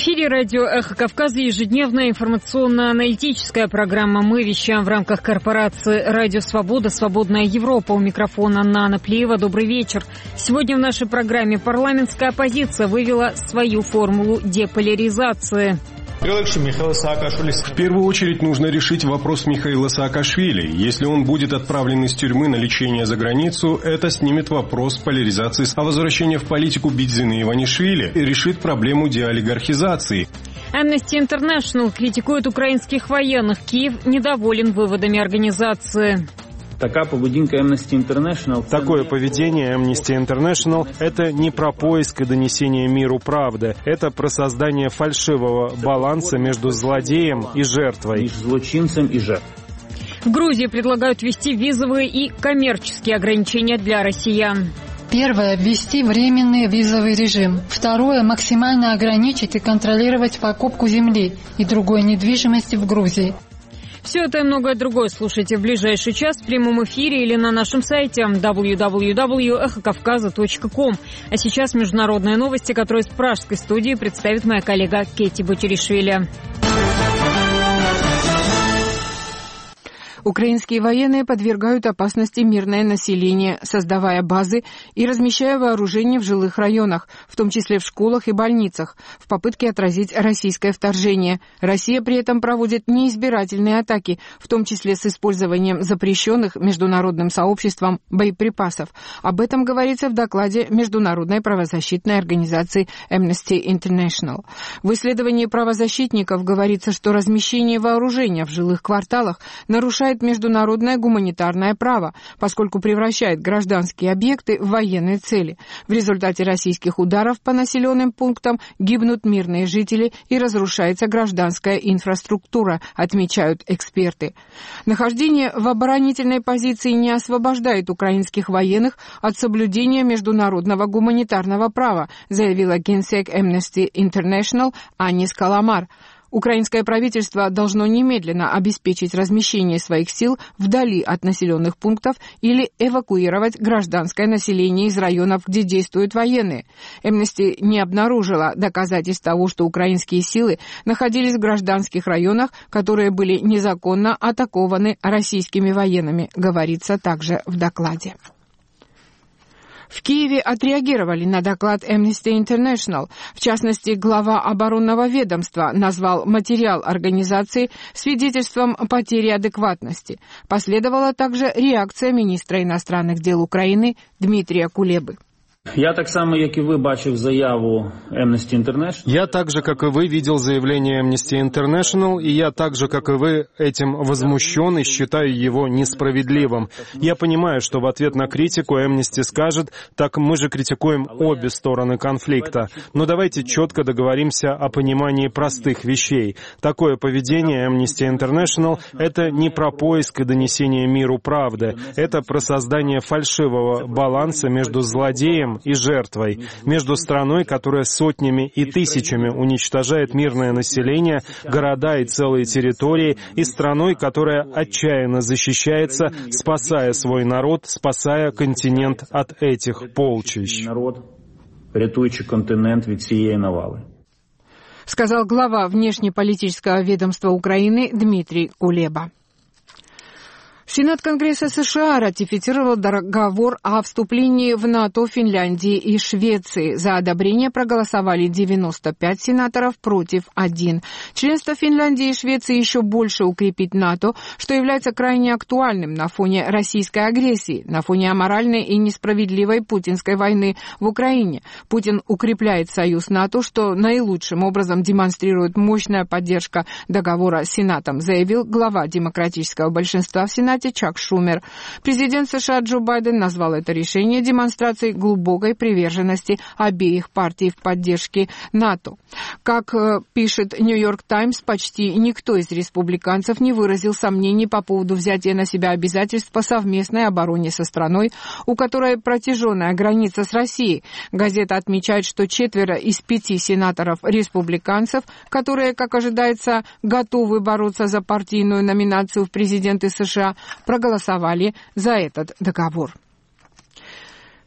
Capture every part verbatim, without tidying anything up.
эфире радио «Эхо Кавказа», ежедневная информационно-аналитическая программа. Мы вещаем в рамках корпорации «Радио Свобода», «Свободная Европа». У микрофона Нана Плиева. Добрый вечер. Сегодня в нашей программе парламентская оппозиция вывела свою формулу деполяризации. В первую очередь нужно решить вопрос Михаила Саакашвили. Если он будет отправлен из тюрьмы на лечение за границу, это снимет вопрос поляризации, а возвращение в политику Бидзины Иванишвили решит проблему деолигархизации. Amnesty International критикует украинских военных. Киев недоволен выводами организации. Такое поведение Amnesty International – это не про поиск и донесение миру правды. Это про создание фальшивого баланса между злодеем и жертвой. Между злочинцем и жертвой. В Грузии предлагают ввести визовые и коммерческие ограничения для россиян. Первое – ввести временный визовый режим. Второе – максимально ограничить и контролировать покупку земли и другой недвижимости в Грузии. Все это и многое другое слушайте в ближайший час в прямом эфире или на нашем сайте дабл ю дабл ю дабл ю точка эхо кавказа точка ком. А сейчас международные новости, которые из пражской студии представит моя коллега Кетти Бочеришвили. Украинские военные подвергают опасности мирное население, создавая базы и размещая вооружение в жилых районах, в том числе в школах и больницах, в попытке отразить российское вторжение. Россия при этом проводит неизбирательные атаки, в том числе с использованием запрещенных международным сообществом боеприпасов. Об этом говорится в докладе Международной правозащитной организации Amnesty International. В исследовании правозащитников говорится, что размещение вооружения в жилых кварталах нарушает международное гуманитарное право, поскольку превращает гражданские объекты в военные цели. В результате российских ударов по населенным пунктам гибнут мирные жители и разрушается гражданская инфраструктура, отмечают эксперты. Нахождение в оборонительной позиции не освобождает украинских военных от соблюдения международного гуманитарного права, заявила генсек Amnesty International Анис Каламар. Украинское правительство должно немедленно обеспечить размещение своих сил вдали от населенных пунктов или эвакуировать гражданское население из районов, где действуют военные. Amnesty не обнаружила доказательств того, что украинские силы находились в гражданских районах, которые были незаконно атакованы российскими военными, говорится также в докладе. В Киеве отреагировали на доклад Amnesty International. В частности, глава оборонного ведомства назвал материал организации свидетельством потери адекватности. Последовала также реакция министра иностранных дел Украины Дмитрия Кулебы. Я так само, как и вы, бачив заяву Amnesty International. Я так же, как и вы, видел заявление Amnesty International, и я так же, как и вы, этим возмущен и считаю его несправедливым. Я понимаю, что в ответ на критику Amnesty скажет: так мы же критикуем обе стороны конфликта. Но давайте четко договоримся о понимании простых вещей. Такое поведение Amnesty International — это не про поиск и донесение миру правды. Это про создание фальшивого баланса между злодеем и жертвой, между страной, которая сотнями и тысячами уничтожает мирное население, города и целые территории, и страной, которая отчаянно защищается, спасая свой народ, спасая континент от этих полчищ. Народ, рятуючи континент від цієї навали. Сказал глава внешнеполитического ведомства Украины Дмитрий Кулеба. Сенат Конгресса США ратифицировал договор о вступлении в НАТО Финляндии и Швеции. За одобрение проголосовали девяносто пять сенаторов против один. Членство Финляндии и Швеции еще больше укрепит НАТО, что является крайне актуальным на фоне российской агрессии, на фоне аморальной и несправедливой путинской войны в Украине. Путин укрепляет союз НАТО, что наилучшим образом демонстрирует мощная поддержка договора с Сенатом, заявил глава демократического большинства в Сенате Чак Шумер. Президент США Джо Байден назвал это решение демонстрацией глубокой приверженности обеих партий в поддержке НАТО. Как э, пишет Нью-Йорк Таймс, почти никто из республиканцев не выразил сомнений по поводу взятия на себя обязательств по совместной обороне со страной, у которой протяженная граница с Россией. Газета отмечает, что четверо из пяти сенаторов-республиканцев, которые, как ожидается, готовы бороться за партийную номинацию в президенты США, проголосовали за этот договор.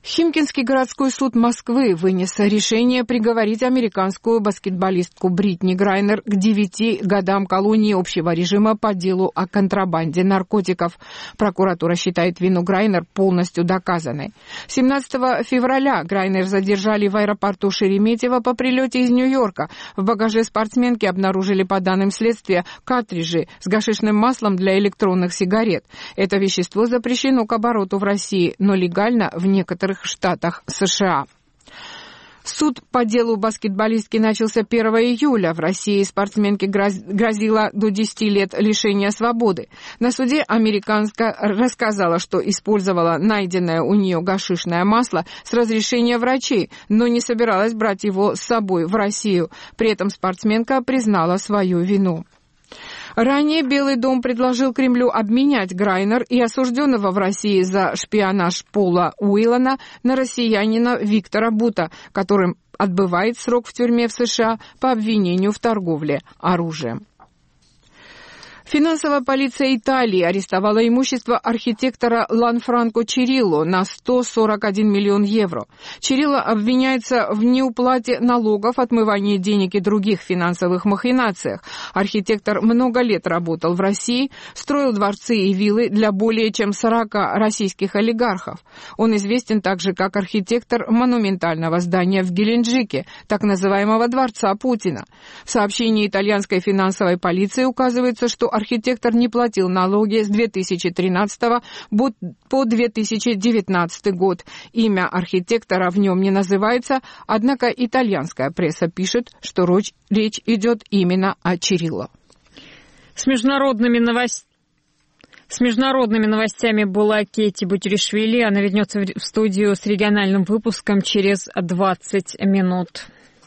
Химкинский городской суд Москвы вынес решение приговорить американскую баскетболистку Бритни Грайнер к девяти годам колонии общего режима по делу о контрабанде наркотиков. Прокуратура считает вину Грайнер полностью доказанной. семнадцатого февраля Грайнер задержали в аэропорту Шереметьево по прилете из Нью-Йорка. В багаже спортсменки обнаружили, по данным следствия, картриджи с гашишным маслом для электронных сигарет. Это вещество запрещено к обороту в России, но легально в некоторых штатах США. Суд по делу баскетболистки начался первого июля. В России спортсменке грозило до десяти лет лишения свободы. На суде американка рассказала, что использовала найденное у нее гашишное масло с разрешения врачей, но не собиралась брать его с собой в Россию. При этом спортсменка признала свою вину. Ранее Белый дом предложил Кремлю обменять Грайнер и осужденного в России за шпионаж Пола Уиллана на россиянина Виктора Бута, которым отбывает срок в тюрьме в США по обвинению в торговле оружием. Финансовая полиция Италии арестовала имущество архитектора Ланфранко Чирилло на сто сорок один миллион евро. Чирилло обвиняется в неуплате налогов, отмывании денег и других финансовых махинациях. Архитектор много лет работал в России, строил дворцы и виллы для более чем сорока российских олигархов. Он известен также как архитектор монументального здания в Геленджике, так называемого дворца Путина. В сообщении итальянской финансовой полиции указывается, что архитектор не платил налоги с две тысячи тринадцатого по две тысячи девятнадцатый год. Имя архитектора в нем не называется, однако итальянская пресса пишет, что речь идет именно о Чирилло. С международными новостями С международными новостями была Кетти Бутиришвили. Она вернется в студию с региональным выпуском через двадцать минут.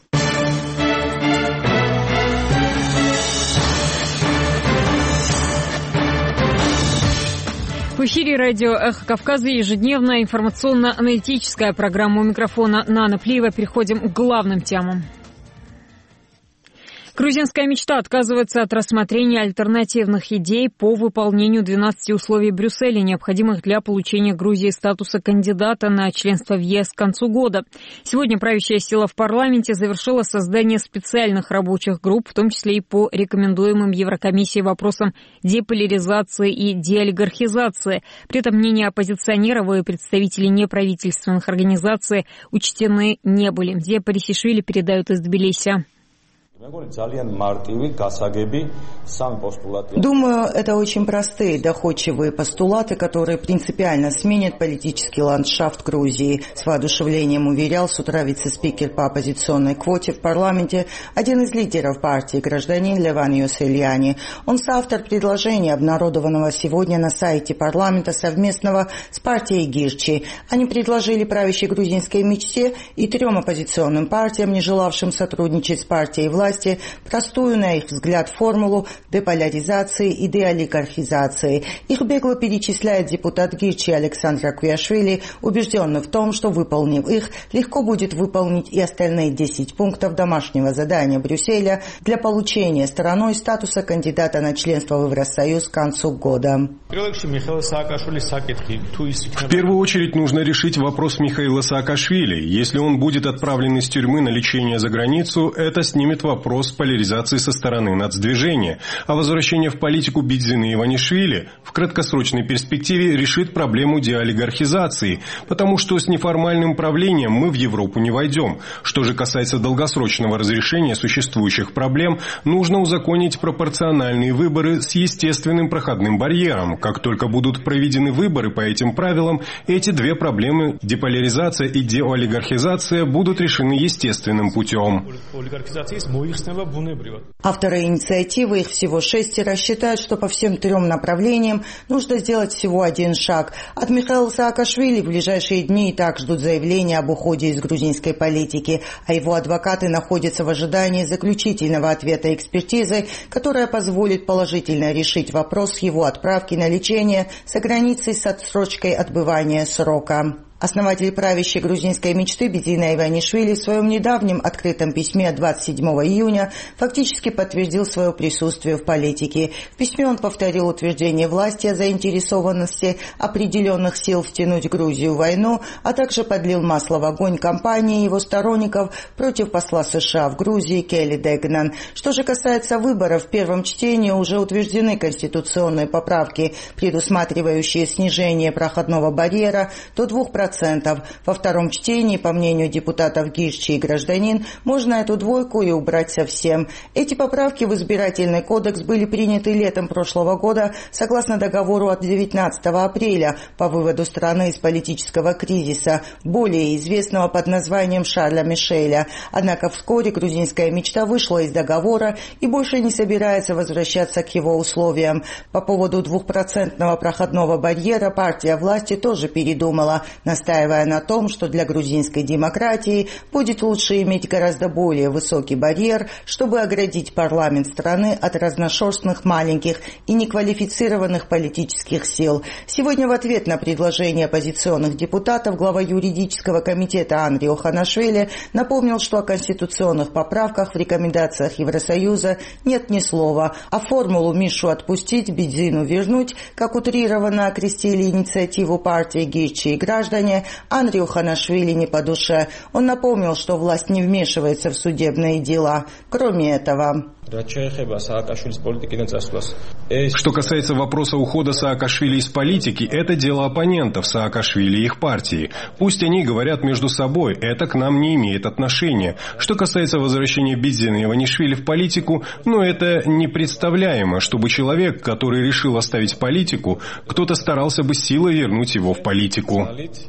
В эфире радио «Эхо Кавказа» ежедневная информационно-аналитическая программа. У микрофона Нана Плиева. Переходим к главным темам. Грузинская мечта отказывается от рассмотрения альтернативных идей по выполнению двенадцати условий Брюсселя, необходимых для получения Грузии статуса кандидата на членство в ЕС к концу года. Сегодня правящая сила в парламенте завершила создание специальных рабочих групп, в том числе и по рекомендуемым Еврокомиссией вопросам деполяризации и деолигархизации. При этом мнения оппозиционеров и представителей неправительственных организаций учтены не были. Дия Парисишвили передают из Тбилиси. Думаю, это очень простые, доходчивые постулаты, которые принципиально сменят политический ландшафт Грузии. С воодушевлением уверял с утра вице-спикер по оппозиционной квоте в парламенте, один из лидеров партии, гражданин Леван Юсельяни. Он соавтор предложения, обнародованного сегодня на сайте парламента совместного с партией Гирчи. Они предложили правящей грузинской мечте и трем оппозиционным партиям, не желавшим сотрудничать с партией власти, простую, на их взгляд, формулу деполяризации и деолигархизации. Их бегло перечисляет депутат Гирчи Александр Аквиашвили, убежденный в том, что, выполнив их, легко будет выполнить и остальные десять пунктов домашнего задания Брюсселя для получения стороной статуса кандидата на членство в Евросоюз к концу года. В первую очередь нужно решить вопрос Михаила Саакашвили. Если он будет отправлен из тюрьмы на лечение за границу, это снимет вопрос Вопрос поляризации со стороны нацдвижения, а возвращение в политику Бидзины и Иванишвили в краткосрочной перспективе решит проблему деолигархизации, потому что с неформальным правлением мы в Европу не войдем. Что же касается долгосрочного разрешения существующих проблем, нужно узаконить пропорциональные выборы с естественным проходным барьером. Как только будут проведены выборы по этим правилам, эти две проблемы, деполяризация и деолигархизация, будут решены естественным путем. Авторы инициативы, их всего шестеро, считают, что по всем трем направлениям нужно сделать всего один шаг. От Михаила Саакашвили в ближайшие дни и так ждут заявления об уходе из грузинской политики, а его адвокаты находятся в ожидании заключительного ответа экспертизы, которая позволит положительно решить вопрос его отправки на лечение за границей с отсрочкой отбывания срока. Основатель правящей грузинской мечты Бидзина Иванишвили в своем недавнем открытом письме двадцать седьмого июня фактически подтвердил свое присутствие в политике. В письме он повторил утверждение власти о заинтересованности определенных сил втянуть Грузию в войну, а также подлил масло в огонь кампании его сторонников против посла США в Грузии Келли Дегнан. Что же касается выборов, в первом чтении уже утверждены конституционные поправки, предусматривающие снижение проходного барьера до двух процентов. Во втором чтении, по мнению депутатов Гишчи и Гражданин, можно эту двойку и убрать совсем. Эти поправки в избирательный кодекс были приняты летом прошлого года согласно договору от девятнадцатого апреля по выводу страны из политического кризиса, более известного под названием Шарля Мишеля. Однако вскоре грузинская мечта вышла из договора и больше не собирается возвращаться к его условиям. По поводу двухпроцентного проходного барьера партия власти тоже передумала, настаивая на том, что для грузинской демократии будет лучше иметь гораздо более высокий барьер, чтобы оградить парламент страны от разношерстных маленьких и неквалифицированных политических сил. Сегодня в ответ на предложение оппозиционных депутатов глава юридического комитета Анри Оханашвили напомнил, что о конституционных поправках в рекомендациях Евросоюза нет ни слова, а формулу «Мишу отпустить, Бидзину вернуть», как утрированно окрестили инициативу партии Гишчи и Граждане, Анри Оханашвили не по душе. Он напомнил, что власть не вмешивается в судебные дела. Кроме этого... Что касается вопроса ухода Саакашвили из политики, это дело оппонентов Саакашвили и их партии. Пусть они говорят между собой, это к нам не имеет отношения. Что касается возвращения Бидзина и Иванишвили в политику, ну это непредставляемо, чтобы человек, который решил оставить политику, кто-то старался бы силой вернуть его в политику.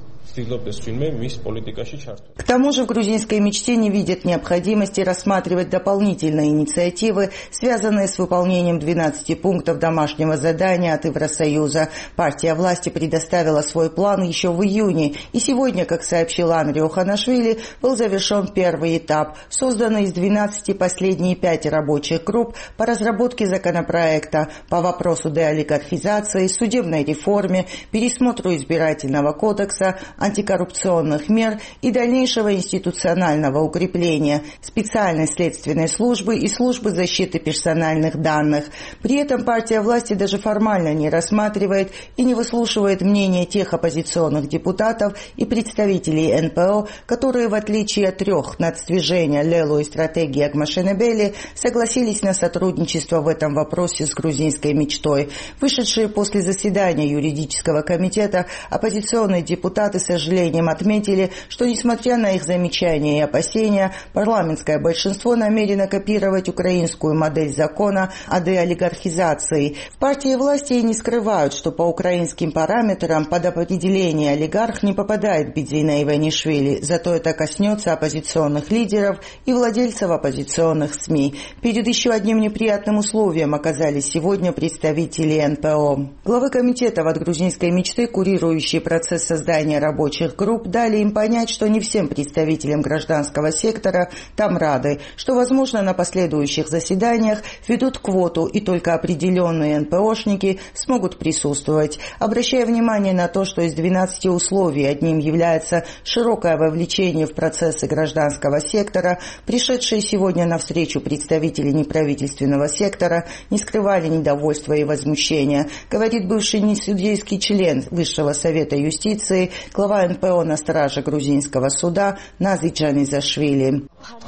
К тому же в грузинской мечте не видят необходимости рассматривать дополнительные инициативы, связанные с выполнением двенадцати пунктов домашнего задания от Евросоюза. Партия власти предоставила свой план еще в июне, и сегодня, как сообщил Анри Оханашвили, был завершен первый этап. Созданы из двенадцати последние пять рабочих групп по разработке законопроекта по вопросу деолигархизации, судебной реформе, пересмотру избирательного кодекса, антикоррупционных мер и дальнейшего институционального укрепления специальной следственной службы и службы защиты персональных данных. При этом партия власти даже формально не рассматривает и не выслушивает мнение тех оппозиционных депутатов и представителей эн пэ о, которые, в отличие от трех нацдвижения Лелу и стратегии Агмашенебели, согласились на сотрудничество в этом вопросе с грузинской мечтой. Вышедшие после заседания юридического комитета оппозиционные депутаты с сожалением отметили, что, несмотря на их замечания и опасения, парламентское большинство намерено копировать украинскую модель закона о деолигархизации. В партии власти и не скрывают, что по украинским параметрам под определение олигарх не попадает Бидзина Иванишвили, зато это коснется оппозиционных лидеров и владельцев оппозиционных СМИ. Перед еще одним неприятным условием оказались сегодня представители эн пэ о. Главы комитетов от грузинской мечты, курирующие процесс создания рабочих групп, дали им понять, что не всем представителям гражданского сектора там рады, что, возможно, на последующих заседаниях введут квоту, и только определенные эн пэ ошники смогут присутствовать. Обращая внимание на то, что из двенадцати условий одним является широкое вовлечение в процессы гражданского сектора, пришедшие сегодня на встречу представители неправительственного сектора не скрывали недовольства и возмущения, говорит бывший несудейский член Высшего совета юстиции, глава эн пэ о на страже грузинского суда Нази Джанизашвили.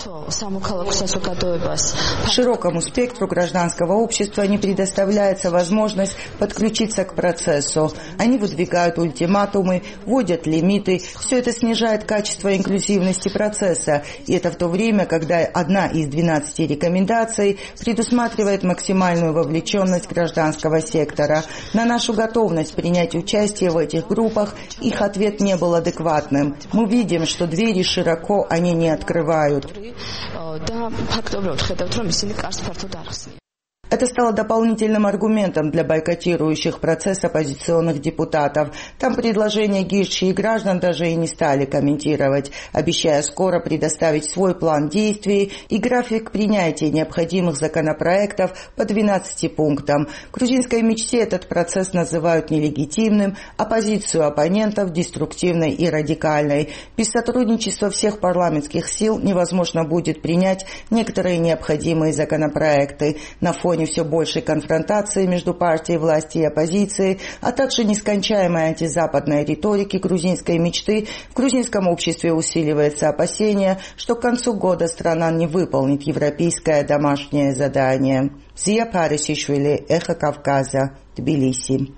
Широкому спектру гражданского общества не предоставляется возможность подключиться к процессу. Они выдвигают ультиматумы, вводят лимиты. Все это снижает качество инклюзивности процесса. И это в то время, когда одна из двенадцати рекомендаций предусматривает максимальную вовлеченность гражданского сектора. На нашу готовность принять участие в этих группах их ответ не был адекватным. Мы видим, что двери широко они не открывают. Это стало дополнительным аргументом для бойкотирующих процесс оппозиционных депутатов. Там предложения Гирчи и граждан даже и не стали комментировать, обещая скоро предоставить свой план действий и график принятия необходимых законопроектов по двенадцати пунктам. В грузинской мечте этот процесс называют нелегитимным, а позицию оппонентов деструктивной и радикальной. Без сотрудничества всех парламентских сил невозможно будет принять некоторые необходимые законопроекты. На фоне все большей конфронтации между партией власти и оппозицией, а также нескончаемой антизападной риторики грузинской мечты, в грузинском обществе усиливается опасение, что к концу года страна не выполнит европейское домашнее задание. Зия Парисишвили, Эхо Кавказа, Тбилиси.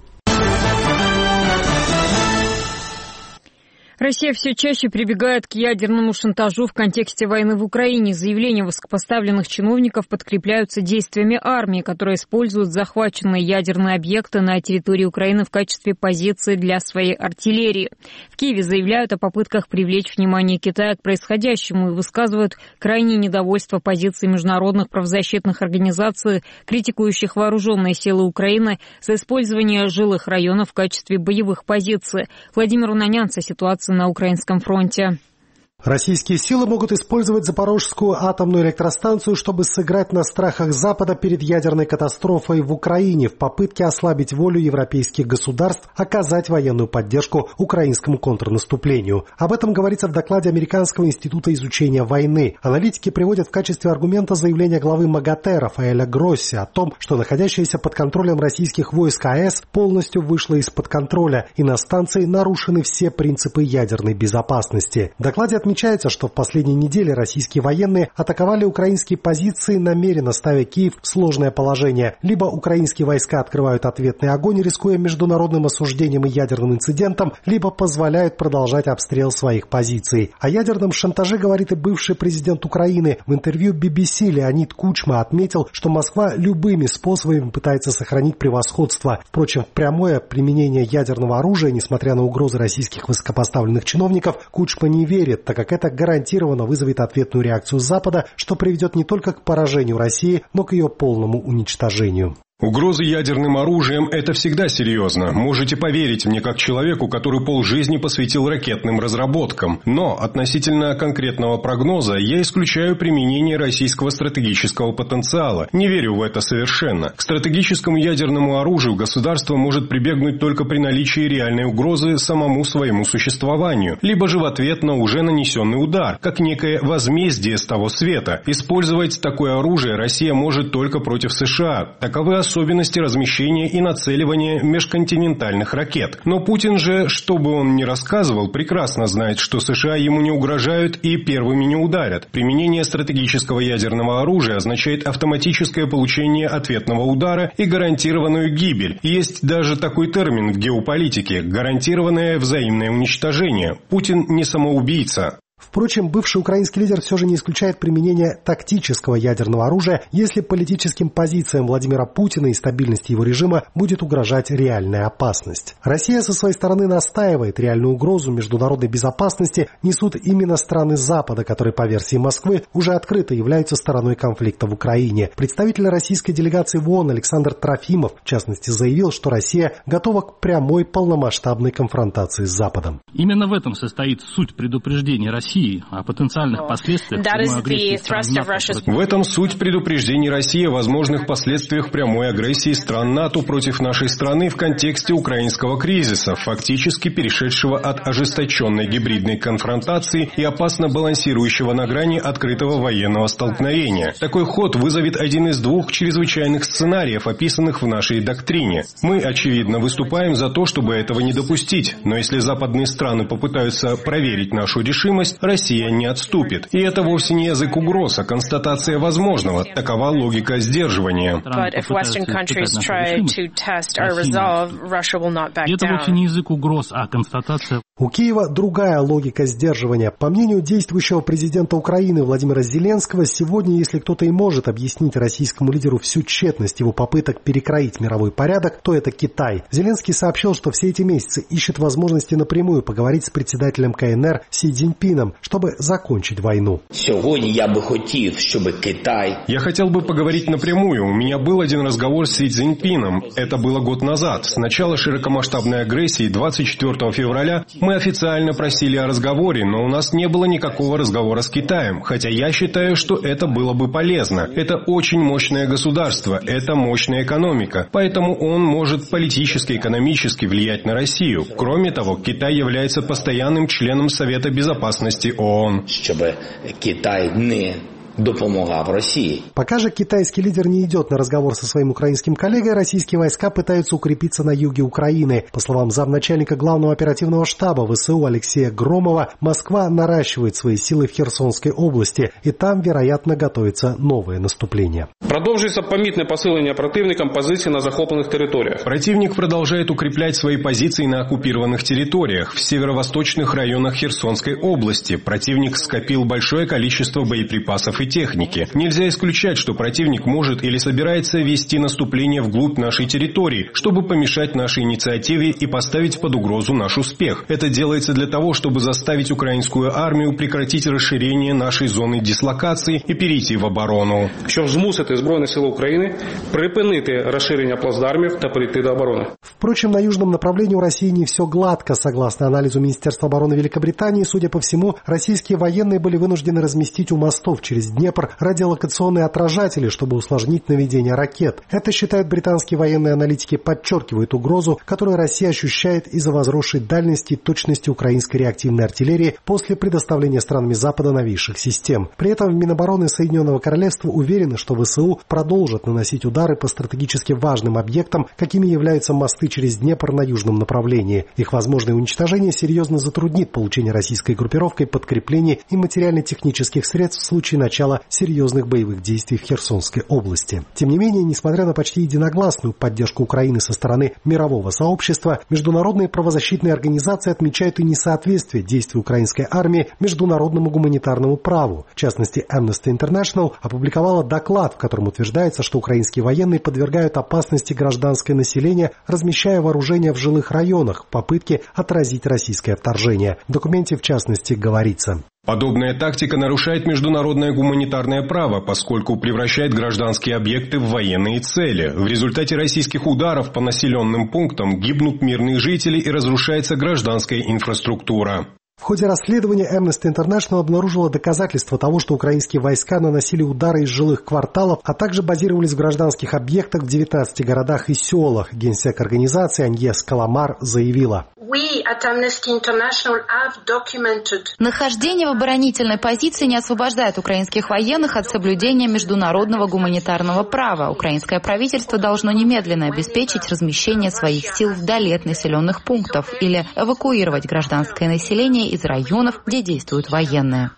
Россия все чаще прибегает к ядерному шантажу в контексте войны в Украине. Заявления высокопоставленных чиновников подкрепляются действиями армии, которая использует захваченные ядерные объекты на территории Украины в качестве позиции для своей артиллерии. В Киеве заявляют о попытках привлечь внимание Китая к происходящему и высказывают крайнее недовольство позиции международных правозащитных организаций, критикующих вооруженные силы Украины за использование жилых районов в качестве боевых позиций. Владимир Унанян со ситуацией на Украинском фронте. Российские силы могут использовать Запорожскую атомную электростанцию, чтобы сыграть на страхах Запада перед ядерной катастрофой в Украине в попытке ослабить волю европейских государств оказать военную поддержку украинскому контрнаступлению. Об этом говорится в докладе Американского института изучения войны. Аналитики приводят в качестве аргумента заявление главы МАГАТЭ Рафаэля Гросси о том, что находящаяся под контролем российских войск АЭС полностью вышла из-под контроля, и на станции нарушены все принципы ядерной безопасности. В докладе отмечается, Отмечается, что в последние недели российские военные атаковали украинские позиции, намеренно ставя Киев в сложное положение. Либо украинские войска открывают ответный огонь, рискуя международным осуждением и ядерным инцидентом, либо позволяют продолжать обстрел своих позиций. О ядерном шантаже говорит и бывший президент Украины. В интервью би би си Леонид Кучма отметил, что Москва любыми способами пытается сохранить превосходство. Впрочем, в прямое применение ядерного оружия, несмотря на угрозы российских высокопоставленных чиновников, Кучма не верит, так как это гарантированно вызовет ответную реакцию Запада, что приведет не только к поражению России, но к ее полному уничтожению. Угрозы ядерным оружием – это всегда серьезно. Можете поверить мне как человеку, который полжизни посвятил ракетным разработкам. Но относительно конкретного прогноза я исключаю применение российского стратегического потенциала. Не верю в это совершенно. К стратегическому ядерному оружию государство может прибегнуть только при наличии реальной угрозы самому своему существованию, либо же в ответ на уже нанесенный удар, как некое возмездие с того света. Использовать такое оружие Россия может только против США. Таковы особенности размещения и нацеливания межконтинентальных ракет. Но Путин же, что бы он ни рассказывал, прекрасно знает, что США ему не угрожают и первыми не ударят. Применение стратегического ядерного оружия означает автоматическое получение ответного удара и гарантированную гибель. Есть даже такой термин в геополитике – гарантированное взаимное уничтожение. Путин не самоубийца. Впрочем, бывший украинский лидер все же не исключает применение тактического ядерного оружия, если политическим позициям Владимира Путина и стабильности его режима будет угрожать реальная опасность. Россия со своей стороны настаивает, реальную угрозу международной безопасности несут именно страны Запада, которые, по версии Москвы, уже открыто являются стороной конфликта в Украине. Представитель российской делегации в ООН Александр Трофимов, в частности, заявил, что Россия готова к прямой полномасштабной конфронтации с Западом. Именно в этом состоит суть предупреждения России о потенциальных последствиях прямой агрессии стран НАТО. В этом суть предупреждений России о возможных последствиях прямой агрессии стран НАТО против нашей страны в контексте украинского кризиса, фактически перешедшего от ожесточенной гибридной конфронтации и опасно балансирующего на грани открытого военного столкновения. Такой ход вызовет один из двух чрезвычайных сценариев, описанных в нашей доктрине. Мы, очевидно, выступаем за то, чтобы этого не допустить, но если западные страны попытаются проверить нашу решимость, Россия не отступит. И это вовсе не язык угроз, а констатация возможного. Такова логика сдерживания. И это вовсе не язык угроз, а констатация. У Киева другая логика сдерживания. По мнению действующего президента Украины Владимира Зеленского, сегодня, если кто-то и может объяснить российскому лидеру всю тщетность его попыток перекроить мировой порядок, то это Китай. Зеленский сообщил, что все эти месяцы ищет возможности напрямую поговорить с председателем ка эн эр Си Цзиньпином, чтобы закончить войну. Сегодня я бы хотел, чтобы Китай... Я хотел бы поговорить напрямую. У меня был один разговор с Си Цзиньпином. Это было год назад. С начала широкомасштабной агрессии двадцать четвёртого февраля мы официально просили о разговоре, но у нас не было никакого разговора с Китаем, хотя я считаю, что это было бы полезно. Это очень мощное государство, это мощная экономика, поэтому он может политически, экономически влиять на Россию. Кроме того, Китай является постоянным членом Совета Безопасности ООН. Чтобы Китай не... допомога в России. Пока же китайский лидер не идет на разговор со своим украинским коллегой, российские войска пытаются укрепиться на юге Украины. По словам замначальника главного оперативного штаба вэ эс у Алексея Громова, Москва наращивает свои силы в Херсонской области, и там, вероятно, готовится новое наступление. Продовжується помітне посилення противником позиций на захопленных территориях. Противник продолжает укреплять свои позиции на оккупированных территориях в северо-восточных районах Херсонской области. Противник скопил большое количество боеприпасов и техники. Нельзя исключать, что противник может или собирается вести наступление вглубь нашей территории, чтобы помешать нашей инициативе и поставить под угрозу наш успех. Это делается для того, чтобы заставить украинскую армию прекратить расширение нашей зоны дислокации и перейти в оборону. Щоб змусити Збройні сили України припинити розширення плацдармів та перейти до обороны. Впрочем, на южном направлении у России не все гладко. Согласно анализу Министерства обороны Великобритании, судя по всему, российские военные были вынуждены разместить у мостов через Днепр радиолокационные отражатели, чтобы усложнить наведение ракет. Это, считают британские военные аналитики, подчеркивает угрозу, которую Россия ощущает из-за возросшей дальности и точности украинской реактивной артиллерии после предоставления странами Запада новейших систем. При этом в Минобороны Соединенного Королевства уверены, что вэ эс у продолжат наносить удары по стратегически важным объектам, какими являются мосты через Днепр на южном направлении. Их возможное уничтожение серьезно затруднит получение российской группировкой подкреплений и материально-технических средств в случае начала серьезных боевых действий в Херсонской области. Тем не менее, несмотря на почти единогласную поддержку Украины со стороны мирового сообщества, международные правозащитные организации отмечают и несоответствие действий украинской армии международному гуманитарному праву. В частности, Amnesty International опубликовала доклад, в котором утверждается, что украинские военные подвергают опасности гражданское население, размещая вооружение в жилых районах в попытке отразить российское вторжение. В документе, в частности, говорится: подобная тактика нарушает международное гуманитарное право, поскольку превращает гражданские объекты в военные цели. В результате российских ударов по населенным пунктам гибнут мирные жители и разрушается гражданская инфраструктура. В ходе расследования Amnesty International обнаружила доказательства того, что украинские войска наносили удары из жилых кварталов, а также базировались в гражданских объектах в девятнадцати городах и селах. Генсек организации Аньес Каламар заявила: нахождение в оборонительной позиции не освобождает украинских военных от соблюдения международного гуманитарного права. Украинское правительство должно немедленно обеспечить размещение своих сил вдали от населенных пунктов или эвакуировать гражданское население из районов, где действуют военные.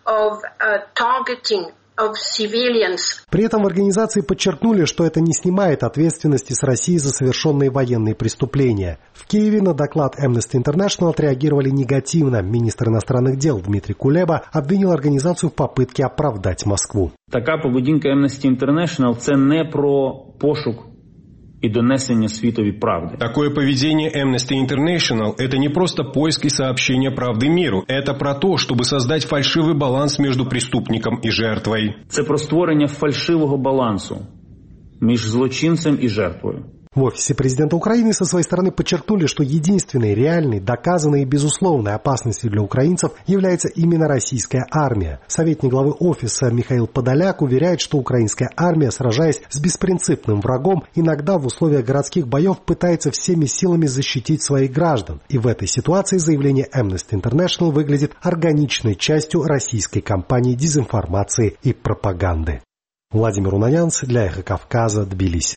При этом в организации подчеркнули, что это не снимает ответственности с России за совершенные военные преступления. В Киеве на доклад Amnesty International отреагировали негативно. Министр иностранных дел Дмитрий Кулеба обвинил организацию в попытке оправдать Москву. Така поведінка Amnesty International – це не про пошук и донесение световой правды. Такое поведение Amnesty International – это не просто поиск и сообщение правды миру. Это про то, чтобы создать фальшивый баланс между преступником и жертвой. Это про створення фальшивого балансу між злочинцем и жертвою. В офисе президента Украины со своей стороны подчеркнули, что единственной реальной, доказанной и безусловной опасностью для украинцев является именно российская армия. Советник главы офиса Михаил Подоляк уверяет, что украинская армия, сражаясь с беспринципным врагом, иногда в условиях городских боев пытается всеми силами защитить своих граждан. И в этой ситуации заявление Amnesty International выглядит органичной частью российской кампании дезинформации и пропаганды. Владимир Унанянц для Эхо Кавказа, Тбилиси.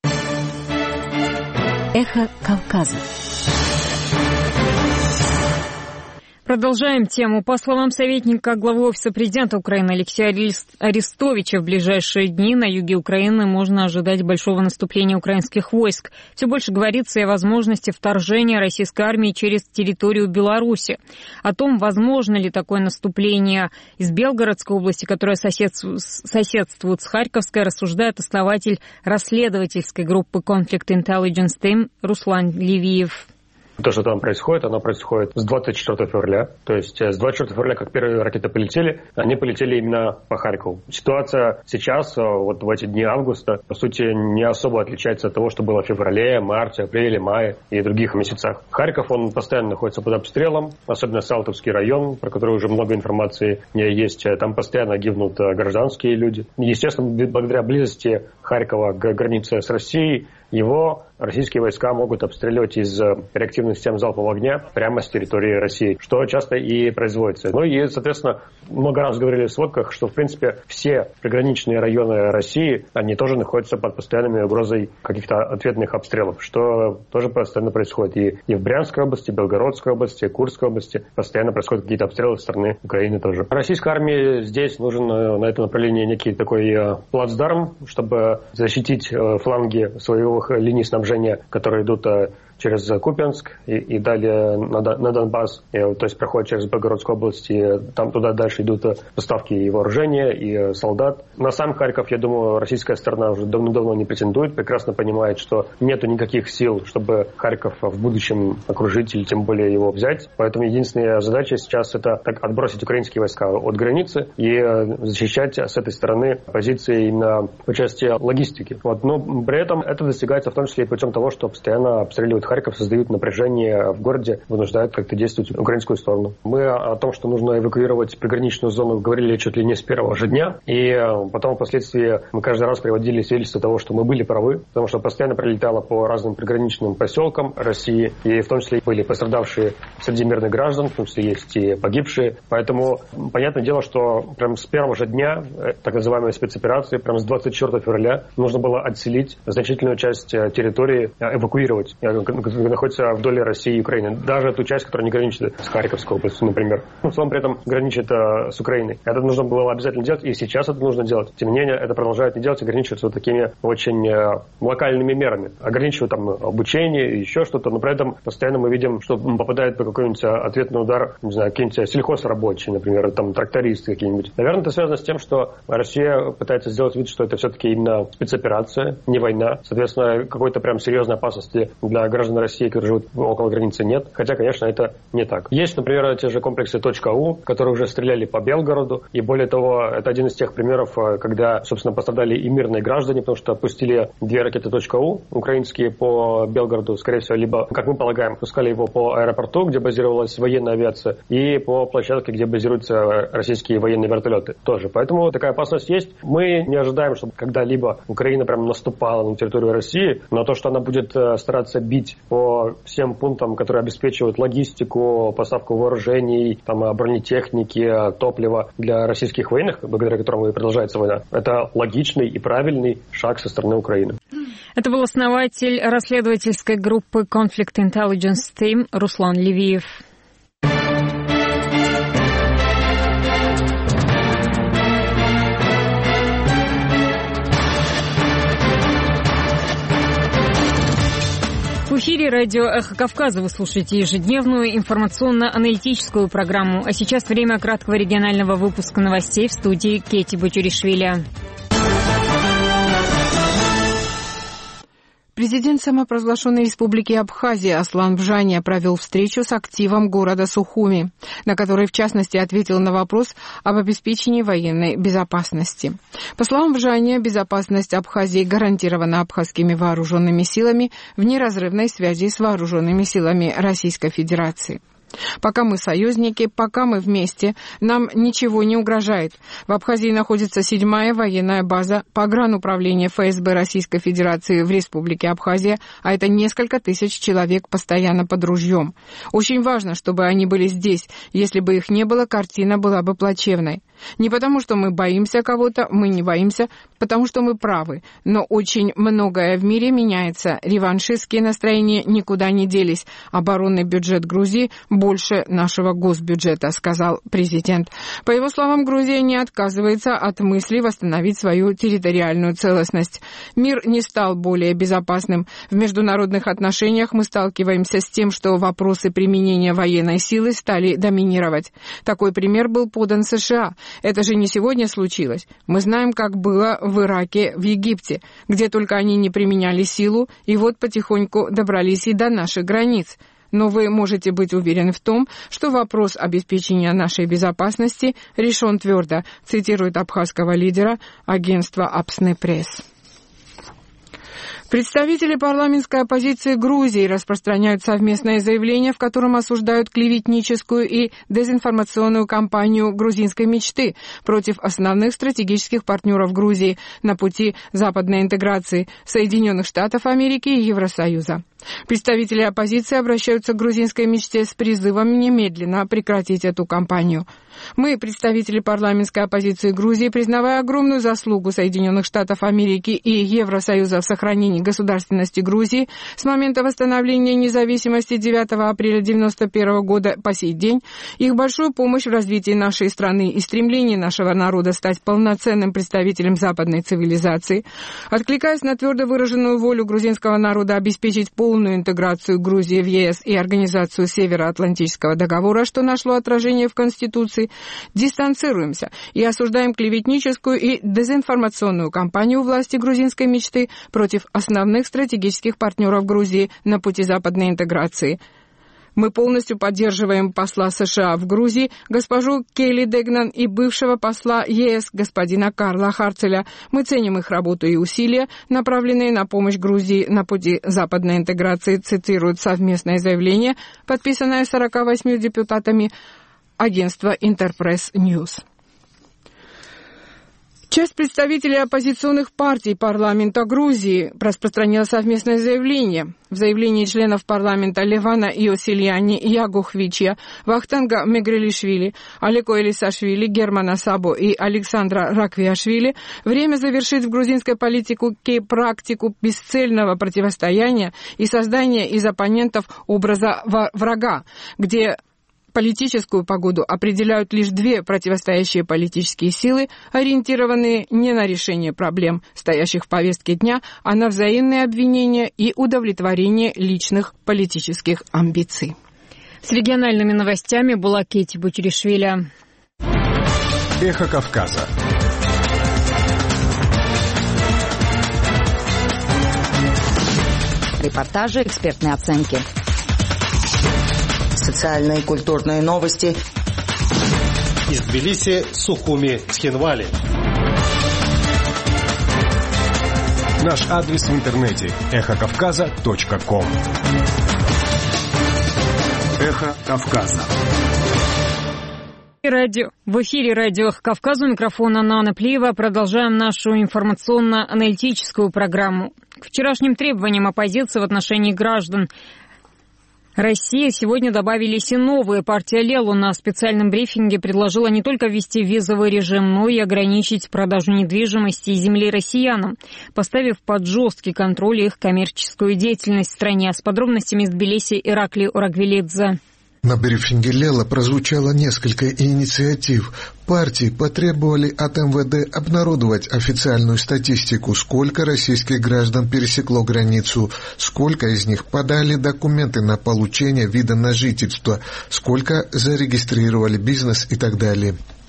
Эхо Кавказа. Продолжаем тему. По словам советника главы Офиса президента Украины Алексея Арестовича, в ближайшие дни на юге Украины можно ожидать большого наступления украинских войск. Все больше говорится и о возможности вторжения российской армии через территорию Беларуси. О том, возможно ли такое наступление из Белгородской области, которая соседствует с Харьковской, рассуждает основатель расследовательской группы Conflict Intelligence Team Руслан Ливиев. То, что там происходит, оно происходит с двадцать четвёртого февраля. То есть с двадцать четвёртого февраля, как первые ракеты полетели, они полетели именно по Харькову. Ситуация сейчас, вот в эти дни августа, по сути, не особо отличается от того, что было в феврале, марте, апреле, мае и других месяцах. Харьков, он постоянно находится под обстрелом, особенно Салтовский район, про который уже много информации есть. Там постоянно гибнут гражданские люди. Естественно, благодаря близости Харькова к границе с Россией, его российские войска могут обстреливать из реактивных систем залпового огня прямо с территории России, что часто и производится. Ну и, соответственно, много раз говорили в сводках, что, в принципе, все приграничные районы России, они тоже находятся под постоянной угрозой каких-то ответных обстрелов, что тоже постоянно происходит. И, и в Брянской области, Белгородской области, Курской области постоянно происходят какие-то обстрелы со стороны Украины тоже. Российской армии здесь нужен на этом направлении некий такой плацдарм, чтобы защитить фланги своего линий снабжения, которые идут через Купянск и, и далее на, на Донбасс, и, то есть проходят через Белгородскую область, и там туда дальше идут поставки и вооружения, и солдат. На сам Харьков, я думаю, российская сторона уже давно-давно не претендует, прекрасно понимает, что нету никаких сил, чтобы Харьков в будущем окружить или тем более его взять. Поэтому единственная задача сейчас это так, отбросить украинские войска от границы и защищать с этой стороны позиции именно по части логистики. Вот. Но при этом это достигается в том числе и путем того, что постоянно обстреливают Харьков, создают напряжение в городе, вынуждают как-то действовать в украинскую сторону. Мы о том, что нужно эвакуировать приграничную зону, говорили чуть ли не с первого же дня. И потом впоследствии мы каждый раз приводили свидетельства того, что мы были правы, потому что постоянно прилетало по разным приграничным поселкам России, и в том числе были пострадавшие среди мирных граждан, в том числе есть и погибшие. Поэтому понятное дело, что прям с первого же дня так называемой спецоперации, прям с двадцать четвёртого февраля нужно было отселить значительную часть территории, эвакуировать, находится вдоль России и Украины. Даже ту часть, которая не граничит с Харьковской областью, например. Ну, в целом при этом граничит э, с Украиной. Это нужно было обязательно делать, и сейчас это нужно делать. Тем не менее, это продолжают не делать, ограничиваются вот такими очень э, локальными мерами. Ограничивают там обучение, еще что-то, но при этом постоянно мы видим, что попадает по какой-нибудь ответный удар, не знаю, какие-нибудь сельхозрабочие, например, там трактористы какие-нибудь. Наверное, это связано с тем, что Россия пытается сделать вид, что это все-таки именно спецоперация, не война. Соответственно, какой-то прям серьезной опасности для граждан России, которые живут около границы, нет. Хотя, конечно, это не так. Есть, например, те же комплексы .у, которые уже стреляли по Белгороду. И более того, это один из тех примеров, когда, собственно, пострадали и мирные граждане, потому что пустили две ракеты .у украинские по Белгороду, скорее всего, либо, как мы полагаем, пускали его по аэропорту, где базировалась военная авиация, и по площадке, где базируются российские военные вертолеты тоже. Поэтому такая опасность есть. Мы не ожидаем, чтобы когда-либо Украина прям наступала на территорию России, но то, что она будет стараться бить по всем пунктам, которые обеспечивают логистику, поставку вооружений, там, бронетехники, топлива для российских военных, благодаря которому и продолжается война. Это логичный и правильный шаг со стороны Украины. Это был основатель расследовательской группы Conflict Intelligence Team Руслан Ливиев. В эфире радио «Эхо Кавказа» вы слушаете ежедневную информационно-аналитическую программу. А сейчас время краткого регионального выпуска новостей в студии Кети Бутюришвили. Президент самопровозглашенной республики Абхазия Аслан Бжания провел встречу с активом города Сухуми, на которой, в частности, ответил на вопрос об обеспечении военной безопасности. По словам Бжания, безопасность Абхазии гарантирована абхазскими вооруженными силами в неразрывной связи с вооруженными силами Российской Федерации. Пока мы союзники, пока мы вместе, нам ничего не угрожает. В Абхазии находится седьмая военная база погрануправления эф эс бэ Российской Федерации в Республике Абхазия, а это несколько тысяч человек постоянно под ружьем. Очень важно, чтобы они были здесь. Если бы их не было, картина была бы плачевной. Не потому, что мы боимся кого-то, мы не боимся, потому что мы правы. Но очень многое в мире меняется. Реваншистские настроения никуда не делись. Оборонный бюджет Грузии больше нашего госбюджета, сказал президент. По его словам, Грузия не отказывается от мысли восстановить свою территориальную целостность. Мир не стал более безопасным. В международных отношениях мы сталкиваемся с тем, что вопросы применения военной силы стали доминировать. Такой пример был подан США. Это же не сегодня случилось. Мы знаем, как было в Ираке, в Египте, где только они не применяли силу, и вот потихоньку добрались и до наших границ. Но вы можете быть уверены в том, что вопрос обеспечения нашей безопасности решен твердо, цитирует абхазского лидера агентства «Апсне Пресс». Представители парламентской оппозиции Грузии распространяют совместное заявление, в котором осуждают клеветническую и дезинформационную кампанию грузинской мечты против основных стратегических партнеров Грузии на пути западной интеграции Соединенных Штатов Америки и Евросоюза. Представители оппозиции обращаются к грузинской мечте с призывом немедленно прекратить эту кампанию. Мы, представители парламентской оппозиции Грузии, признавая огромную заслугу Соединенных Штатов Америки и Евросоюза в сохранении государственности Грузии с момента восстановления независимости девятого апреля девяносто первого года по сей день, их большую помощь в развитии нашей страны и стремление нашего народа стать полноценным представителем западной цивилизации, откликаясь на твердо выраженную волю грузинского народа обеспечить полную интеграцию Грузии в ЕС и организацию Североатлантического договора, что нашло отражение в Конституции, дистанцируемся и осуждаем клеветническую и дезинформационную кампанию власти грузинской мечты против основных стратегических партнеров Грузии на пути западной интеграции. Мы полностью поддерживаем посла США в Грузии, госпожу Келли Дегнан, и бывшего посла ЕС, господина Карла Харцеля. Мы ценим их работу и усилия, направленные на помощь Грузии на пути западной интеграции, цитирует совместное заявление, подписанное сорока восьмью депутатами агентства Интерпресс Ньюс. Часть представителей оппозиционных партий парламента Грузии распространила совместное заявление. В заявлении членов парламента Левана Иосильяни, Ягухвича, Вахтанга Мегрелишвили, Алеко Элисашвили, Германа Сабо и Александра Раквиашвили время завершить в грузинской политике практику бесцельного противостояния и создания из оппонентов образа врага, где политическую погоду определяют лишь две противостоящие политические силы, ориентированные не на решение проблем, стоящих в повестке дня, а на взаимные обвинения и удовлетворение личных политических амбиций. С региональными новостями была Кетти Бутиришвили. Эхо Кавказа. Репортажи, экспертные оценки. Социальные и культурные новости. Из Тбилиси, Сухуми, Тхинвали. Наш адрес в интернете эхо кавказа точка ком. Эхо Кавказа. Радио. В эфире радио «Эхо Кавказа», у микрофона Нана Плиева. Продолжаем нашу информационно-аналитическую программу. К вчерашним требованиям оппозиции в отношении граждан России сегодня добавились и новые. Партия Лелу на специальном брифинге предложила не только ввести визовый режим, но и ограничить продажу недвижимости и земли россиянам, поставив под жесткий контроль их коммерческую деятельность в стране. С подробностями из Тбилиси Иракли Урагвелидзе. На брифинге Лела прозвучало несколько инициатив. Партии потребовали от эм вэ дэ обнародовать официальную статистику, сколько российских граждан пересекло границу, сколько из них подали документы на получение вида на жительство, сколько зарегистрировали бизнес и так далее.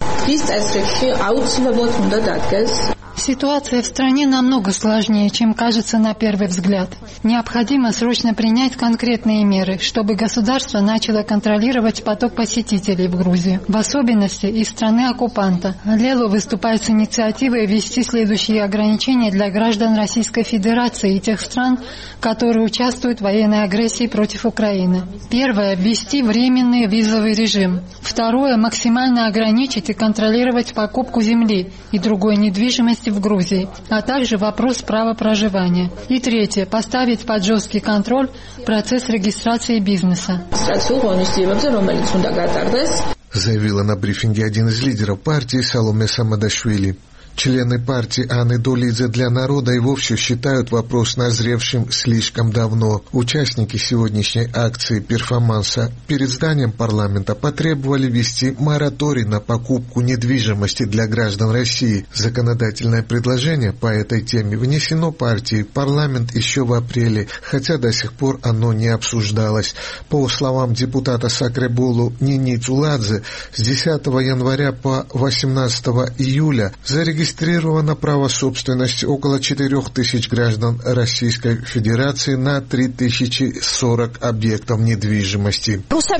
Ситуация в стране намного сложнее, чем кажется на первый взгляд. Необходимо срочно принять конкретные меры, чтобы государство начало контролировать поток посетителей в Грузию, в особенности из страны-оккупанта. Лелу выступает с инициативой ввести следующие ограничения для граждан Российской Федерации и тех стран, которые участвуют в военной агрессии против Украины. Первое – ввести временный визовый режим. Второе – максимально ограничить и контролировать покупку земли и другой недвижимости в Грузии, а также вопрос права проживания. И третье – поставить под жесткий контроль процесс регистрации бизнеса. заявила на брифинге один из лидеров партии Саломе Самадашвили. Члены партии Анны Долидзе для народа и вовсе считают вопрос назревшим слишком давно. Участники сегодняшней акции перформанса перед зданием парламента потребовали ввести мораторий на покупку недвижимости для граждан России. Законодательное предложение по этой теме внесено партией в парламент еще в апреле, хотя до сих пор оно не обсуждалось. По словам депутата Сакреболу Нини Цуладзе, с десятого января по восемнадцатого июля зарегистрировано Зарегистрировано право собственности около четырех тысяч граждан Российской Федерации на три тысячи сорок объектов недвижимости.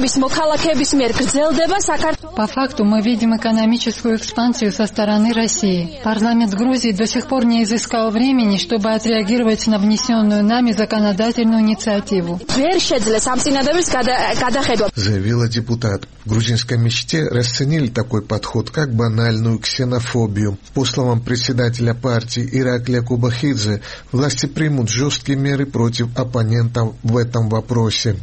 По факту мы видим экономическую экспансию со стороны России. Парламент Грузии до сих пор не изыскал времени, чтобы отреагировать на внесенную нами законодательную инициативу. Заявила депутат. В грузинской мечте расценили такой подход как банальную ксенофобию. По словам председателя партии Ираклия Кубахидзе, власти примут жесткие меры против оппонентов в этом вопросе.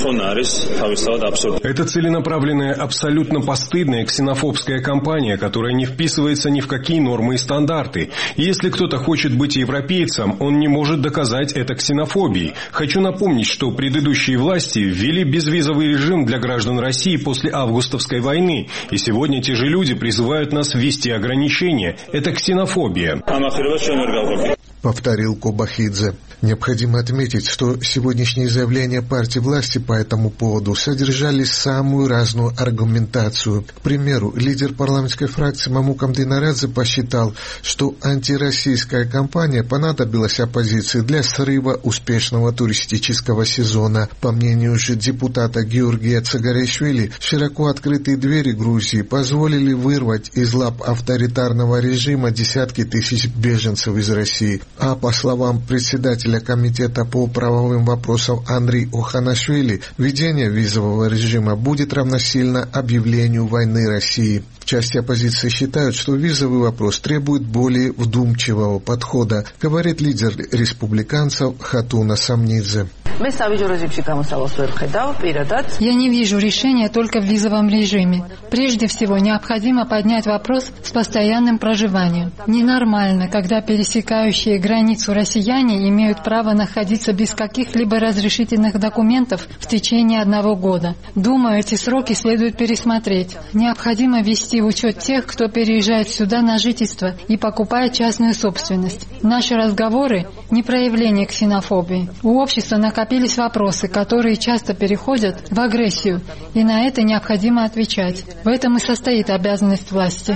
Это целенаправленная, абсолютно постыдная ксенофобская кампания, которая не вписывается ни в какие нормы и стандарты. И если кто-то хочет быть европейцем, он не может доказать это ксенофобией. Хочу напомнить, что предыдущие власти ввели безвизовый режим для граждан России после августовской войны. И сегодня те же люди призывают нас ввести ограничения. Это ксенофобия. Повторил Кобахидзе. Необходимо отметить, что сегодняшние заявления партии власти по этому поводу содержали самую разную аргументацию. К примеру, лидер парламентской фракции Мамукам Динарадзе посчитал, что антироссийская кампания понадобилась оппозиции для срыва успешного туристического сезона. По мнению же депутата Георгия Цагаришвили, широко открытые двери Грузии позволили вырвать из лап авторитарного режима десятки тысяч беженцев из России. А по словам председателя Комитета по правовым вопросам Андрей Оханашвили, введение визового режима будет равносильно объявлению войны России. В части оппозиции считают, что визовый вопрос требует более вдумчивого подхода, говорит лидер республиканцев Хатуна Самнидзе. Я не вижу решения только в визовом режиме. Прежде всего, необходимо поднять вопрос с постоянным проживанием. Ненормально, когда пересекающие границу россияне имеют право находиться без каких-либо разрешительных документов в течение одного года. Думаю, эти сроки следует пересмотреть. Необходимо ввести в учет тех, кто переезжает сюда на жительство и покупает частную собственность. Наши разговоры – не проявление ксенофобии. У общества накопились вопросы, которые часто переходят в агрессию, и на это необходимо отвечать. В этом и состоит обязанность власти.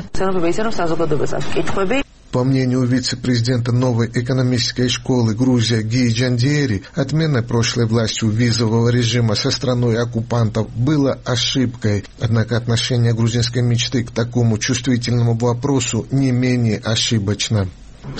По мнению вице-президента новой экономической школы Грузия Гии Джандиери, отмена прошлой властью визового режима со страной оккупантов была ошибкой. Однако отношение грузинской мечты к такому чувствительному вопросу не менее ошибочно. Для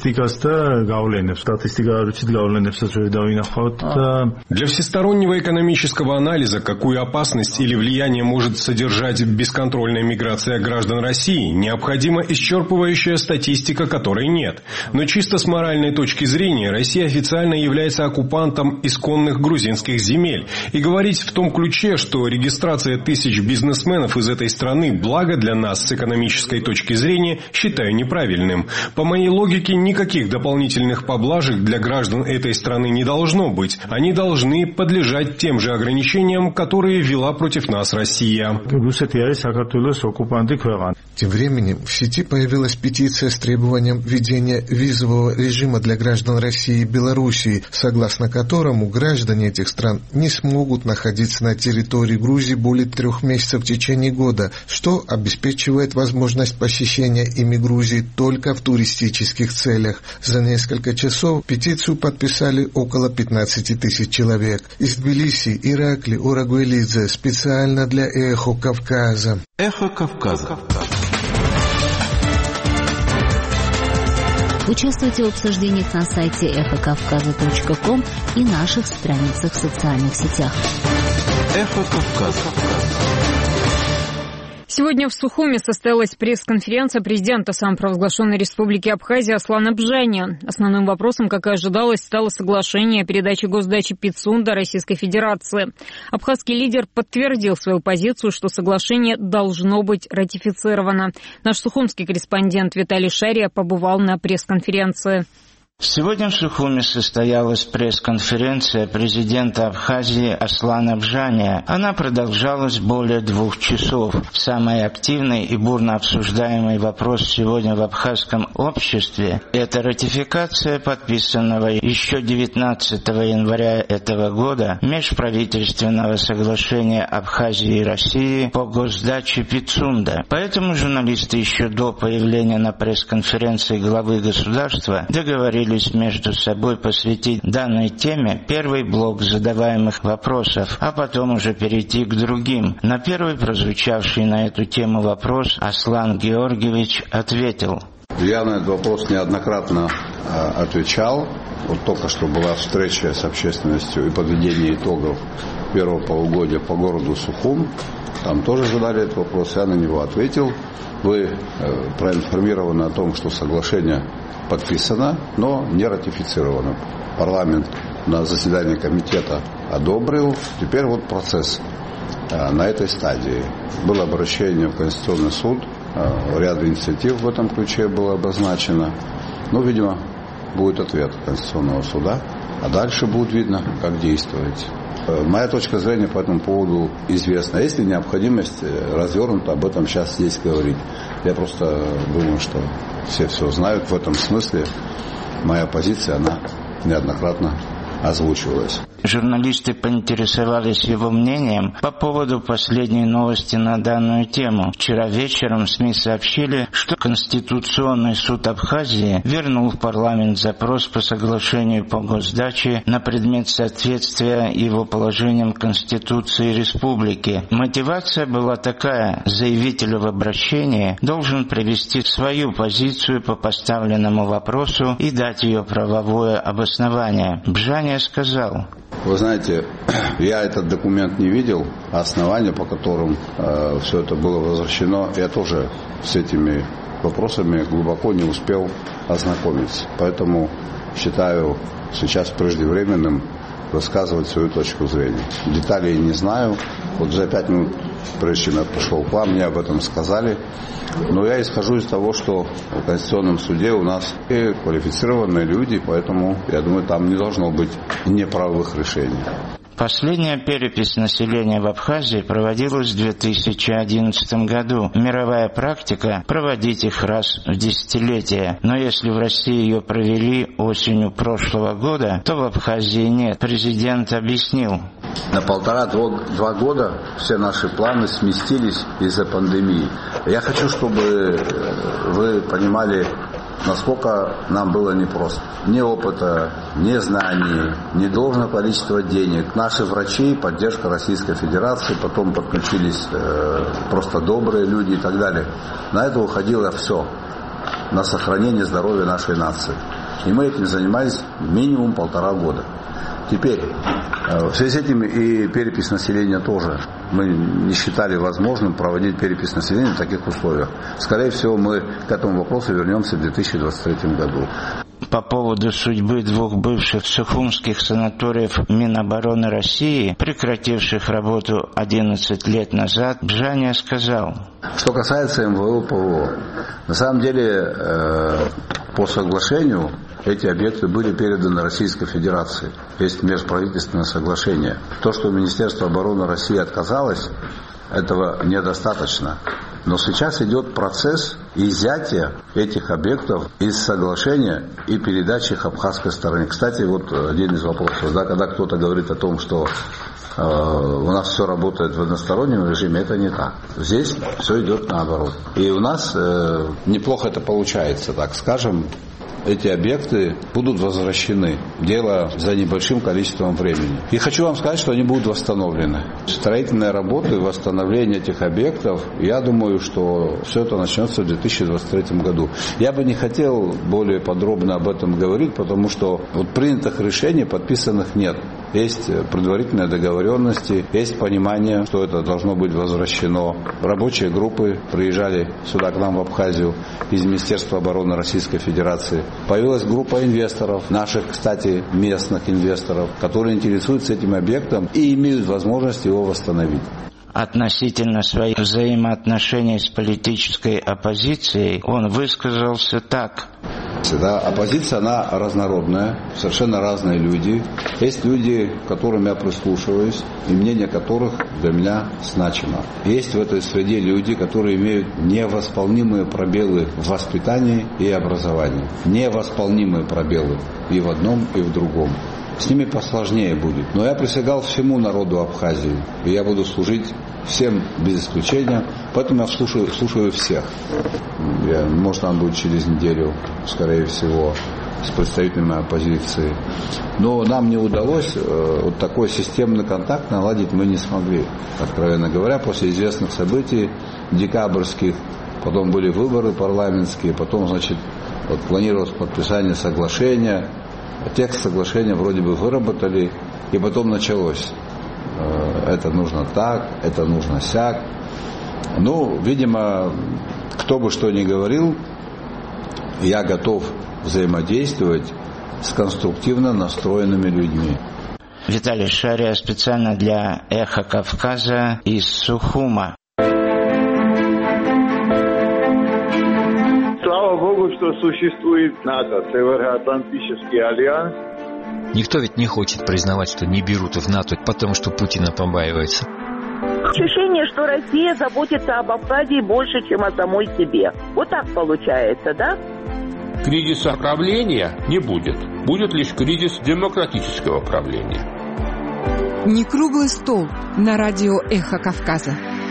всестороннего экономического анализа, какую опасность или влияние может содержать бесконтрольная миграция граждан России, необходима исчерпывающая статистика, которой нет. Но чисто с моральной точки зрения Россия официально является оккупантом исконных грузинских земель. И говорить в том ключе, что регистрация тысяч бизнесменов из этой страны благо для нас с экономической точки зрения, считаю неправильным. По моей логике, никаких дополнительных поблажек для граждан этой страны не должно быть. Они должны подлежать тем же ограничениям, которые ввела против нас Россия. Тем временем в сети появилась петиция с требованием введения визового режима для граждан России и Белоруссии, согласно которому граждане этих стран не смогут находиться на территории Грузии более трех месяцев в течение года, что обеспечивает возможность посещения ими Грузии только в туристических целях. За несколько часов петицию подписали около пятнадцати тысяч человек. Из Тбилиси Иракли Урагуэлидзе специально для «Эхо Кавказа». «Эхо Кавказа». Участвуйте в обсуждениях на сайте эхо кавказа точка ком и наших страницах в социальных сетях. «Эхо Кавказа». Сегодня в Сухуми состоялась пресс-конференция президента самопровозглашенной Республики Абхазия Аслана Бжаня. Основным вопросом, как и ожидалось, стало соглашение о передаче госдачи Пицунда Российской Федерации. Абхазский лидер подтвердил свою позицию, что соглашение должно быть ратифицировано. Наш сухумский корреспондент Виталий Шария побывал на пресс-конференции. Сегодня в Сухуми состоялась пресс-конференция президента Абхазии Аслана Бжаня. Она продолжалась более двух часов. Самый активный и бурно обсуждаемый вопрос сегодня в абхазском обществе – это ратификация подписанного еще девятнадцатого января этого года межправительственного соглашения Абхазии и России по госдаче Пицунда. Поэтому журналисты еще до появления на пресс-конференции главы государства договорились между собой посвятить данной теме первый блок задаваемых вопросов, а потом уже перейти к другим. На первый прозвучавший на эту тему вопрос Аслан Георгиевич ответил. Я на этот вопрос неоднократно э, отвечал. Вот только что была встреча с общественностью и подведение итогов первого полугодия по городу Сухум. Там тоже задали этот вопрос, я на него ответил. Вы э, проинформированы о том, что соглашение подписано, но не ратифицировано. Парламент на заседании комитета одобрил. Теперь вот процесс э, на этой стадии. Было обращение в Конституционный суд. Э, ряд инициатив в этом ключе было обозначено. Ну, видимо, будет ответ Конституционного суда. А дальше будет видно, как действовать. Э, моя точка зрения по этому поводу известна. Есть ли необходимость развернуто об этом сейчас здесь говорить? Я просто думаю, что все все знают. В этом смысле моя позиция, она неоднократно озвучивалась. Журналисты поинтересовались его мнением по поводу последней новости на данную тему. Вчера вечером СМИ сообщили, что Конституционный суд Абхазии вернул в парламент запрос по соглашению по госдаче на предмет соответствия его положениям Конституции Республики. Мотивация была такая: заявитель в обращении должен привести свою позицию по поставленному вопросу и дать ее правовое обоснование. Бжаня сказал: вы знаете, я этот документ не видел, а основания, по которым э, все это было возвращено, я тоже с этими вопросами глубоко не успел ознакомиться. Поэтому считаю сейчас преждевременным высказывать свою точку зрения. Деталей не знаю. Вот за пять минут, прежде чем я пришел к вам, мне об этом сказали. Но я исхожу из того, что в Конституционном суде у нас и квалифицированные люди, поэтому, я думаю, там не должно быть неправовых решений. Последняя перепись населения в Абхазии проводилась в две тысячи одиннадцатом году. Мировая практика – проводить их раз в десятилетие. Но если в России ее провели осенью прошлого года, то в Абхазии нет. Президент объяснил. На полтора-два года все наши планы сместились из-за пандемии. Я хочу, чтобы вы понимали, насколько нам было непросто. Ни опыта, ни знаний, ни должного количества денег. Наши врачи, поддержка Российской Федерации, потом подключились э, просто добрые люди и так далее. На это уходило все, на сохранение здоровья нашей нации. И мы этим занимались минимум полтора года. Теперь, в связи с этим и перепись населения тоже. Мы не считали возможным проводить перепись населения в таких условиях. Скорее всего, мы к этому вопросу вернемся в две тысячи двадцать третьем году. По поводу судьбы двух бывших сухумских санаториев Минобороны России, прекративших работу одиннадцать лет назад, Бжаня сказал. Что касается эм вэ о, пэ вэ о, на самом деле по соглашению эти объекты были переданы Российской Федерации. Есть межправительственное соглашение. То, что Министерство обороны России отказалось, этого недостаточно. Но сейчас идет процесс изъятия этих объектов из соглашения и передачи их абхазской стороне. Кстати, вот один из вопросов, да, когда кто-то говорит о том, что э, у нас все работает в одностороннем режиме, это не так. Здесь все идет наоборот. И у нас э, неплохо это получается, так скажем. Эти объекты будут возвращены. Дело за небольшим количеством времени. И хочу вам сказать, что они будут восстановлены. Строительные работы, восстановление этих объектов, я думаю, что все это начнется в две тысячи двадцать третьем году. Я бы не хотел более подробно об этом говорить, потому что вот принятых решений, подписанных нет. есть предварительные договоренности, есть понимание, что это должно быть возвращено. Рабочие группы приезжали сюда к нам в Абхазию из Министерства обороны Российской Федерации. Появилась группа инвесторов, наших, кстати, местных инвесторов, которые интересуются этим объектом и имеют возможность его восстановить. Относительно своих взаимоотношений с политической оппозицией он высказался так. Да, оппозиция, она разнородная, совершенно разные люди. Есть люди, к которым я прислушиваюсь, и мнение которых для меня значимо. Есть в этой среде люди, которые имеют невосполнимые пробелы в воспитании и образовании. Невосполнимые пробелы и в одном, и в другом. С ними посложнее будет. Но я присягал всему народу Абхазии, и я буду служить всем без исключения, поэтому я слушаю, слушаю всех. Я, может, он будет через неделю, скорее всего, с представителями оппозиции. Но нам не удалось э, вот такой системный контакт наладить, мы не смогли. Откровенно говоря, после известных событий декабрьских, потом были выборы парламентские, потом, значит, вот, планировалось подписание соглашения. Текст соглашения вроде бы выработали, и потом началось. Это нужно так, это нужно сяк. Ну, видимо, кто бы что ни говорил, я готов взаимодействовать с конструктивно настроенными людьми. Виталий Шария специально для «Эхо Кавказа» из Сухума. Слава Богу, что существует НАТО, Североатлантический альянс. Никто ведь не хочет признавать, что не берут в НАТО, потому что Путина побаивается. Ощущение, что Россия заботится об Абхазии больше, чем о самой себе. Вот так получается, да? Кризиса правления не будет. Будет лишь кризис демократического правления. Не круглый стол на радио «Эхо Кавказа».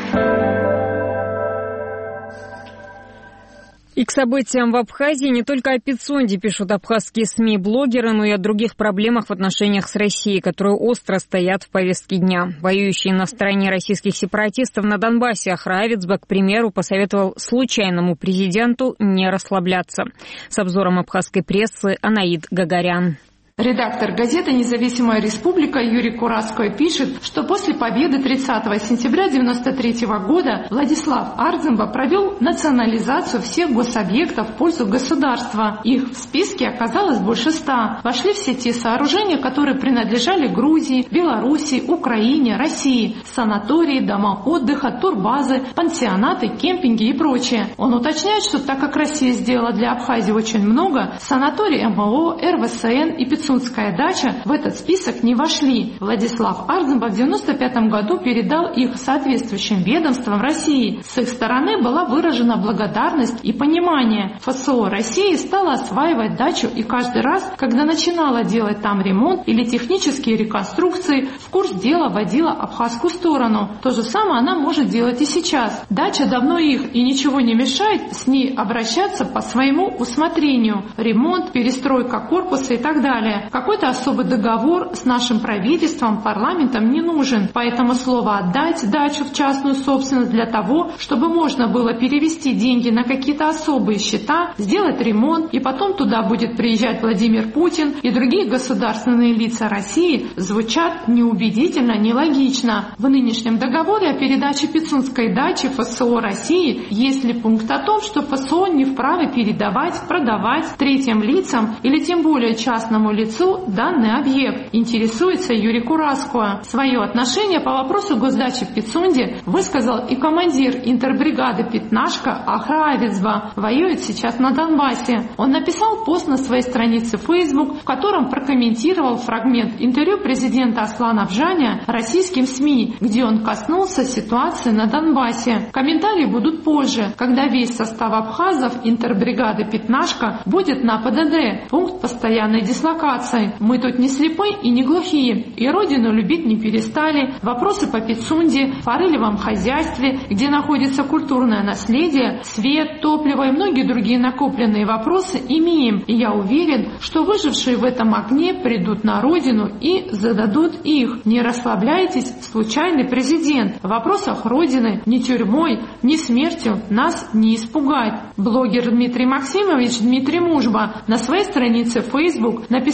И к событиям в Абхазии не только о Пицунде пишут абхазские СМИ и блогеры, но и о других проблемах в отношениях с Россией, которые остро стоят в повестке дня. Воюющие на стороне российских сепаратистов на Донбассе Ахраевицба, к примеру, посоветовал случайному президенту не расслабляться. С обзором абхазской прессы Анаид Гагарян. Редактор газеты «Независимая республика» Юрий Кураско пишет, что после победы тридцатого сентября девяносто третьего года Владислав Ардземба провел национализацию всех гособъектов в пользу государства. Их в списке оказалось больше ста. Вошли все те сооружения, которые принадлежали Грузии, Белоруссии, Украине, России. Санатории, дома отдыха, турбазы, пансионаты, кемпинги и прочее. Он уточняет, что так как Россия сделала для Абхазии очень много, санаторий МО, эр вэ эс эн и Пицунда Пицунская дача в этот список не вошли. Владислав Ардземба в девяносто пятом году передал их соответствующим ведомствам России. С их стороны была выражена благодарность и понимание. эф эс о России стала осваивать дачу и каждый раз, когда начинала делать там ремонт или технические реконструкции, в курс дела вводила абхазскую сторону. То же самое она может делать и сейчас. Дача давно их и ничего не мешает с ней обращаться по своему усмотрению. Ремонт, перестройка корпуса и так далее. Какой-то особый договор с нашим правительством, парламентом не нужен. Поэтому слово «отдать» дачу в частную собственность для того, чтобы можно было перевести деньги на какие-то особые счета, сделать ремонт, и потом туда будет приезжать Владимир Путин и другие государственные лица России, звучат неубедительно, нелогично. В нынешнем договоре о передаче Пицунской дачи эф эс о России есть ли пункт о том, что эф эс о не вправе передавать, продавать третьим лицам или тем более частному лицу данный объект, интересуется Юрий Кураско. Свое отношение по вопросу госдачи в Пицунде высказал и командир интербригады «Пятнашка» Ахраевицба, воюет сейчас на Донбассе. Он написал пост на своей странице Facebook, в котором прокомментировал фрагмент интервью президента Аслана Абжаня российским СМИ, где он коснулся ситуации на Донбассе. Комментарии будут позже, когда весь состав абхазов интербригады «Пятнашка» будет на пэ дэ дэ, пункт постоянной дислокации. Мы тут не слепые и не глухие, и родину любить не перестали. Вопросы по Пицунде, форелевом хозяйстве, где находится культурное наследие, свет, топливо и многие другие накопленные вопросы имеем. И я уверен, что выжившие в этом огне придут на родину и зададут их. Не расслабляйтесь, случайный президент. В вопросах родины ни тюрьмой, ни смертью нас не испугать. Блогер Дмитрий Максимович Дмитрий Мужба на своей странице Facebook написал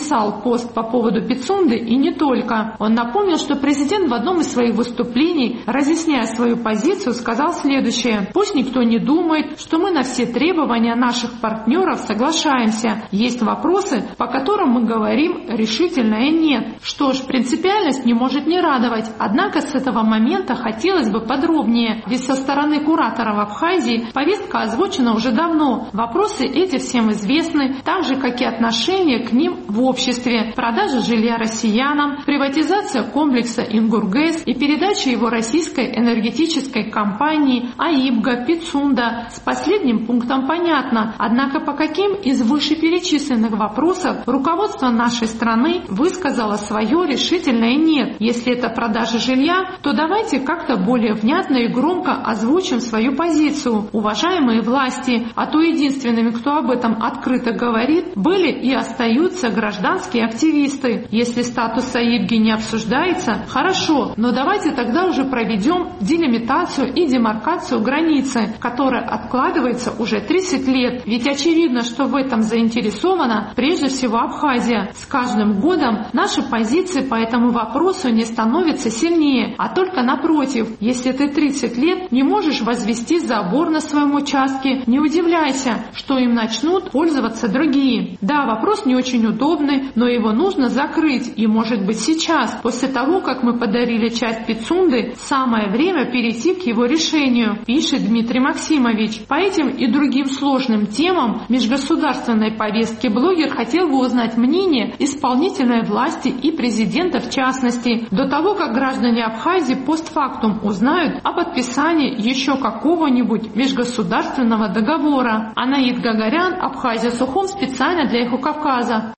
написал пост по поводу Пицунды и не только. Он напомнил, что президент в одном из своих выступлений, разъясняя свою позицию, сказал следующее: «Пусть никто не думает, что мы на все требования наших партнеров соглашаемся. Есть вопросы, по которым мы говорим решительное «нет». Что ж, принципиальность не может не радовать. Однако с этого момента хотелось бы подробнее, ведь со стороны кураторов Абхазии повестка озвучена уже давно. Вопросы эти всем известны, так же, как и отношение к ним в обществе. Продажа жилья россиянам, приватизация комплекса «Ингургэс» и передача его российской энергетической компании «АИБГА», «Пицунда». С последним пунктом понятно. Однако по каким из вышеперечисленных вопросов руководство нашей страны высказало свое решительное «нет». Если это продажа жилья, то давайте как-то более внятно и громко озвучим свою позицию. Уважаемые власти, а то единственными, кто об этом открыто говорит, были и остаются гражданские активисты. Если статус АИБГИ не обсуждается, хорошо, но давайте тогда уже проведем делимитацию и демаркацию границы, которая откладывается уже тридцать лет. Ведь очевидно, что в этом заинтересована прежде всего Абхазия. С каждым годом наши позиции по этому вопросу не становятся сильнее, а только напротив. Если ты тридцать лет не можешь возвести забор на своем участке, не удивляйся, что им начнут пользоваться другие. Да, вопрос не очень удобный, но его нужно закрыть. И может быть сейчас, после того, как мы подарили часть Пицунды, самое время перейти к его решению, пишет Дмитрий Максимович. По этим и другим сложным темам межгосударственной повестки блогер хотел бы узнать мнение исполнительной власти и президента в частности, до того, как граждане Абхазии постфактум узнают о подписании еще какого-нибудь межгосударственного договора. Анаид Гагарян, Абхазия, Сухум, специально для «Эхо Кавказа».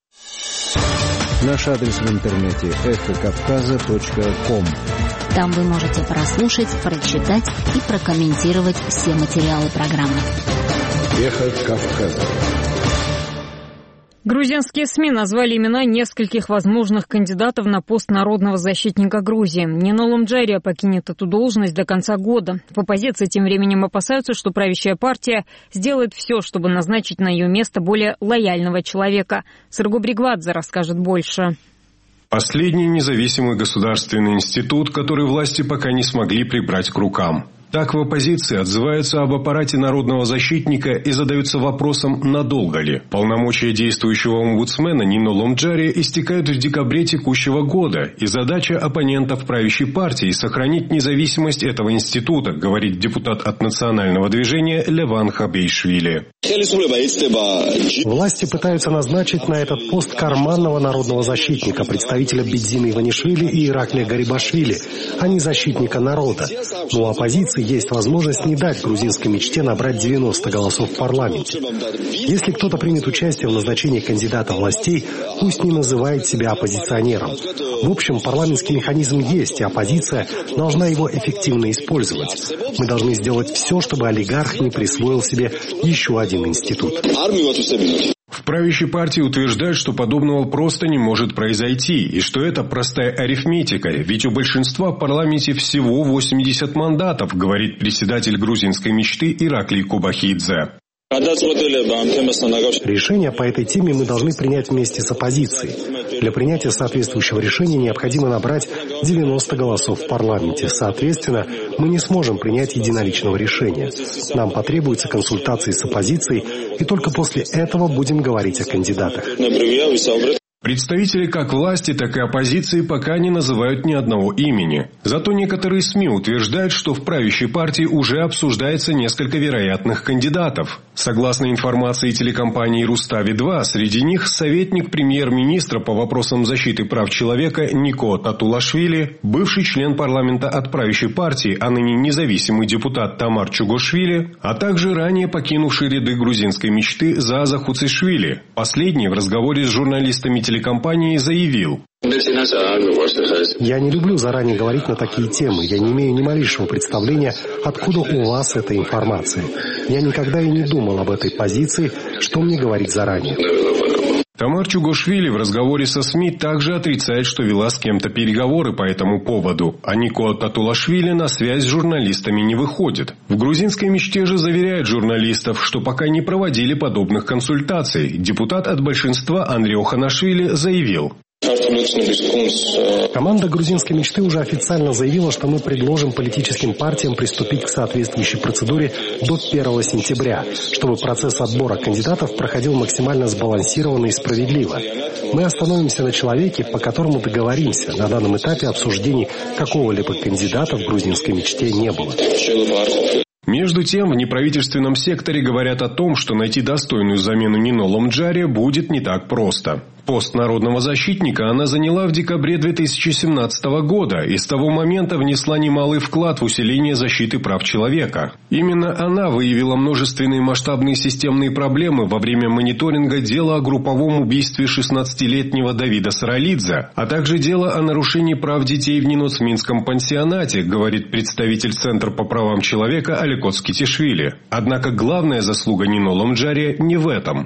Наш адрес в интернете эхо кавказа точка ком. Там вы можете прослушать, прочитать и прокомментировать все материалы программы. Эхо Кавказа. Грузинские СМИ назвали имена нескольких возможных кандидатов на пост народного защитника Грузии. Нино Ломджария покинет эту должность до конца года. В оппозиции тем временем опасаются, что правящая партия сделает все, чтобы назначить на ее место более лояльного человека. Сырго Бригвадзе расскажет больше. Последний независимый государственный институт, который власти пока не смогли прибрать к рукам. Так в оппозиции отзываются об аппарате народного защитника и задаются вопросом, надолго ли. Полномочия действующего омбудсмена Нино Ломджария истекают в декабре текущего года, и задача оппонентов правящей партии – сохранить независимость этого института, говорит депутат от национального движения Леван Хабейшвили. Власти пытаются назначить на этот пост карманного народного защитника, представителя Бедзины Иванишвили и Ираклия Гарибашвили, а не защитника народа. Но у оппозиции есть возможность не дать грузинской мечте набрать девяносто голосов в парламенте. Если кто-то примет участие в назначении кандидата властей, пусть не называет себя оппозиционером. В общем, парламентский механизм есть, и оппозиция должна его эффективно использовать. Мы должны сделать все, чтобы олигарх не присвоил себе еще один институт. В правящей партии утверждают, что подобного просто не может произойти, и что это простая арифметика, ведь у большинства в парламенте всего восемьдесят мандатов, говорит председатель грузинской мечты Ираклий Кубахидзе. Решение по этой теме мы должны принять вместе с оппозицией. Для принятия соответствующего решения необходимо набрать девяносто голосов в парламенте. Соответственно, мы не сможем принять единоличного решения. Нам потребуются консультации с оппозицией, и только после этого будем говорить о кандидатах. Представители как власти, так и оппозиции пока не называют ни одного имени. Зато некоторые СМИ утверждают, что в правящей партии уже обсуждается несколько вероятных кандидатов. Согласно информации телекомпании «Рустави два», среди них советник премьер-министра по вопросам защиты прав человека Нико Татулашвили, бывший член парламента от правящей партии, а ныне независимый депутат Тамар Чугошвили, а также ранее покинувший ряды грузинской мечты Зааза Хуцишвили. Последний в разговоре с журналистами телекомпании заявил: «Я не люблю заранее говорить на такие темы. Я не имею ни малейшего представления, откуда у вас эта информация. Я никогда и не думал об этой позиции, что мне говорить заранее». Тамар Чугошвили в разговоре со СМИ также отрицает, что вела с кем-то переговоры по этому поводу, а Нико Татулашвили на связь с журналистами не выходит. В грузинской мечте же заверяют журналистов, что пока не проводили подобных консультаций. Депутат от большинства Андрей Оханашвили заявил: команда грузинской мечты уже официально заявила, что мы предложим политическим партиям приступить к соответствующей процедуре до первого сентября, чтобы процесс отбора кандидатов проходил максимально сбалансированно и справедливо. Мы остановимся на человеке, по которому договоримся. На данном этапе обсуждений какого-либо кандидата в грузинской мечте не было. Между тем, в неправительственном секторе говорят о том, что найти достойную замену Нино Ломджаре будет не так просто. Пост народного защитника она заняла в декабре две тысячи семнадцатого года и с того момента внесла немалый вклад в усиление защиты прав человека. Именно она выявила множественные масштабные системные проблемы во время мониторинга дела о групповом убийстве шестнадцатилетнего Давида Саралидзе, а также дело о нарушении прав детей в Ниноцминском пансионате, говорит представитель Центра по правам человека Аликот Скитишвили. Однако главная заслуга Нино Ломджаре не в этом.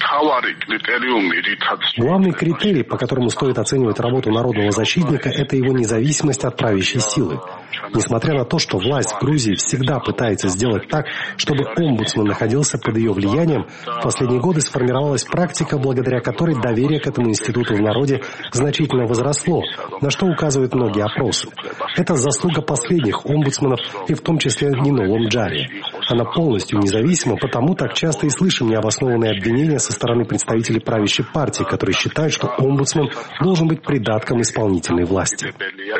Главный критерий, по которому стоит оценивать работу народного защитника, это его независимость от правящей силы. Несмотря на то, что власть в Грузии всегда пытается сделать так, чтобы омбудсмен находился под ее влиянием, в последние годы сформировалась практика, благодаря которой доверие к этому институту в народе значительно возросло, на что указывают многие опросы. Это заслуга последних омбудсменов и в том числе Нино Ломджаре. Она полностью независима, потому так часто и слышим необоснованные обвинения со стороны представителей правящей партии, которые считают, что омбудсмен должен быть придатком исполнительной власти.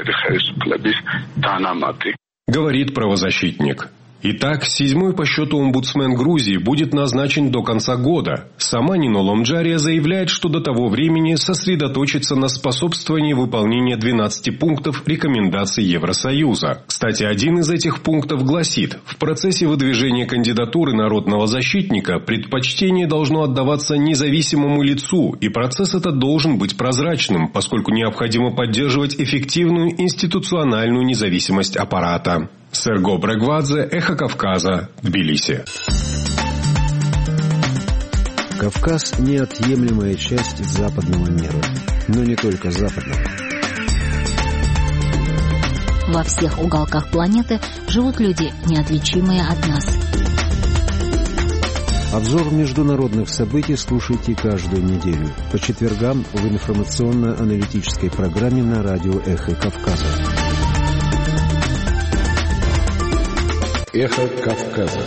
Говорит правозащитник. Итак, седьмой по счету омбудсмен Грузии будет назначен до конца года. Сама Нино Ломджаре заявляет, что до того времени сосредоточится на способствовании выполнения двенадцати пунктов рекомендаций Евросоюза. Кстати, один из этих пунктов гласит: в процессе выдвижения кандидатуры народного защитника предпочтение должно отдаваться независимому лицу, и процесс этот должен быть прозрачным, поскольку необходимо поддерживать эффективную институциональную независимость аппарата. Серго Брегвадзе, Эхо Кавказа, Тбилиси. Кавказ – неотъемлемая часть западного мира, но не только западного. Во всех уголках планеты живут люди, неотличимые от нас. Обзор международных событий слушайте каждую неделю по четвергам в информационно-аналитической программе на радио «Эхо Кавказа». Эхо Кавказа.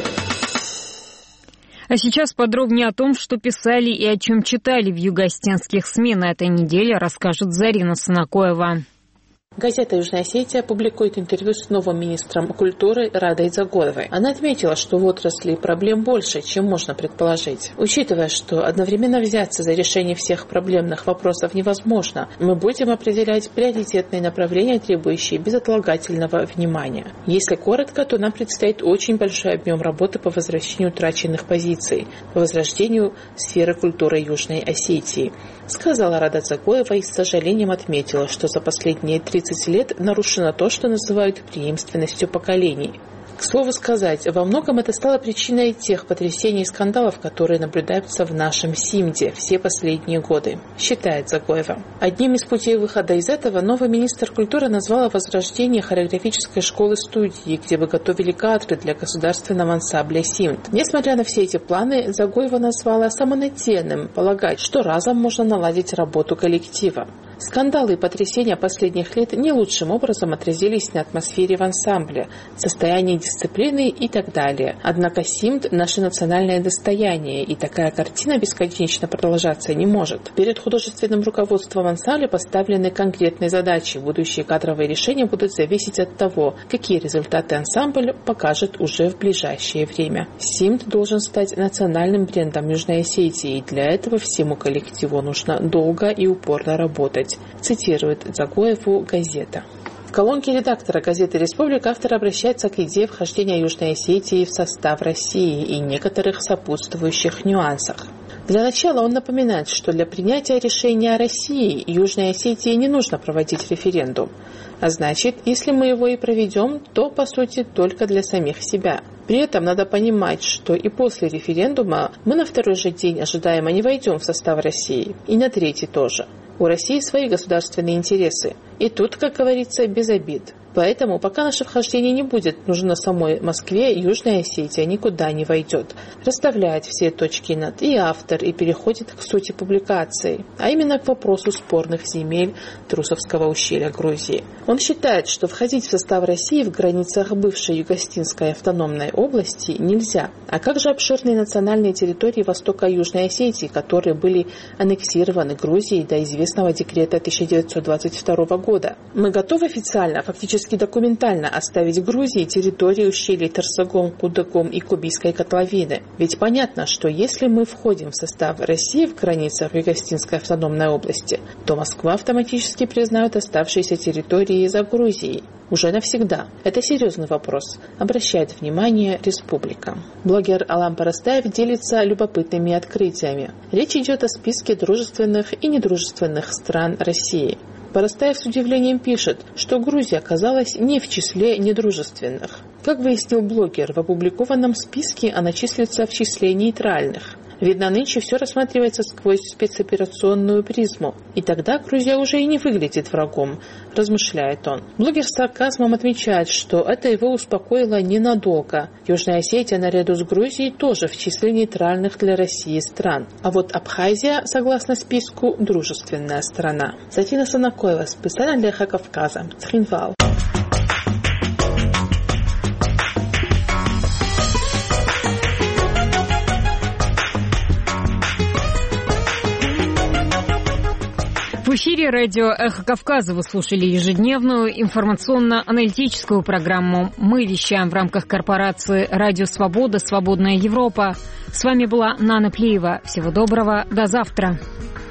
А сейчас подробнее о том, что писали и о чем читали в юго-осетинских СМИ на этой неделе, расскажет Зарина Санакоева. Газета «Южная Осетия» публикует интервью с новым министром культуры Радой Дзагоевой. Она отметила, что в отрасли проблем больше, чем можно предположить. Учитывая, что одновременно взяться за решение всех проблемных вопросов невозможно, мы будем определять приоритетные направления, требующие безотлагательного внимания. Если коротко, то нам предстоит очень большой объем работы по возвращению утраченных позиций, по возрождению сферы культуры Южной Осетии, сказала Рада Дзагоева и с сожалением отметила, что за последние тридцать лет нарушено то, что называют преемственностью поколений. К слову сказать, во многом это стало причиной тех потрясений и скандалов, которые наблюдаются в нашем СИМДе все последние годы, считает Дзагоева. Одним из путей выхода из этого новый министр культуры назвал возрождение хореографической школы-студии, где бы готовили кадры для государственного ансамбля СИМД. Несмотря на все эти планы, Дзагоева назвала самонадеянным полагать, что разом можно наладить работу коллектива. Скандалы и потрясения последних лет не лучшим образом отразились на атмосфере в ансамбле, состоянии дисциплины и так далее. Однако СИМД – наше национальное достояние, и такая картина бесконечно продолжаться не может. Перед художественным руководством ансамбля поставлены конкретные задачи. Будущие кадровые решения будут зависеть от того, какие результаты ансамбль покажет уже в ближайшее время. СИМД должен стать национальным брендом Южной Осетии, и для этого всему коллективу нужно долго и упорно работать, цитирует Дзагоеву газета. В колонке редактора газеты «Республика» автор обращается к идее вхождения Южной Осетии в состав России и некоторых сопутствующих нюансах. Для начала он напоминает, что для принятия решения о России Южной Осетии не нужно проводить референдум. А значит, если мы его и проведем, то, по сути, только для самих себя. При этом надо понимать, что и после референдума мы на второй же день ожидаемо не войдем в состав России, и на третий тоже. У России свои государственные интересы, и тут, как говорится, без обид. Поэтому, пока наше вхождение не будет нужно самой Москве, Южная Осетия никуда не войдет. Расставляет все точки над «и» автор и переходит к сути публикации, а именно к вопросу спорных земель Трусовского ущелья Грузии. Он считает, что входить в состав России в границах бывшей Юго-Остинской автономной области нельзя. А как же обширные национальные территории Востока и Южной Осетии, которые были аннексированы Грузией до известного декрета тысяча девятьсот двадцать второго года? Мы готовы официально, фактически документально оставить Грузии территории ущелий Тарсагон, Кудагом и Кубийской котловины. Ведь понятно, что если мы входим в состав России в границах Юго-Остинской автономной области, то Москва автоматически признает оставшиеся территории за Грузией. Уже навсегда. Это серьезный вопрос. Обращает внимание республика. Блогер Алам Парастаев делится любопытными открытиями. Речь идет о списке дружественных и недружественных стран России. Парастаев с удивлением пишет, что Грузия оказалась не в числе недружественных. Как выяснил блогер, в опубликованном списке она числится в числе нейтральных. Видно, нынче все рассматривается сквозь спецоперационную призму. И тогда Грузия уже и не выглядит врагом, размышляет он. Блогер с сарказмом отмечает, что это его успокоило ненадолго. Южная Осетия наряду с Грузией тоже в числе нейтральных для России стран. А вот Абхазия, согласно списку, дружественная страна. Сатина Санакоева, специально для Эхо Кавказа. Цхинвал. В эфире радио «Эхо Кавказа» вы слушали ежедневную информационно-аналитическую программу. Мы вещаем в рамках корпорации «Радио Свобода. Свободная Европа». С вами была Нана Плиева. Всего доброго. До завтра.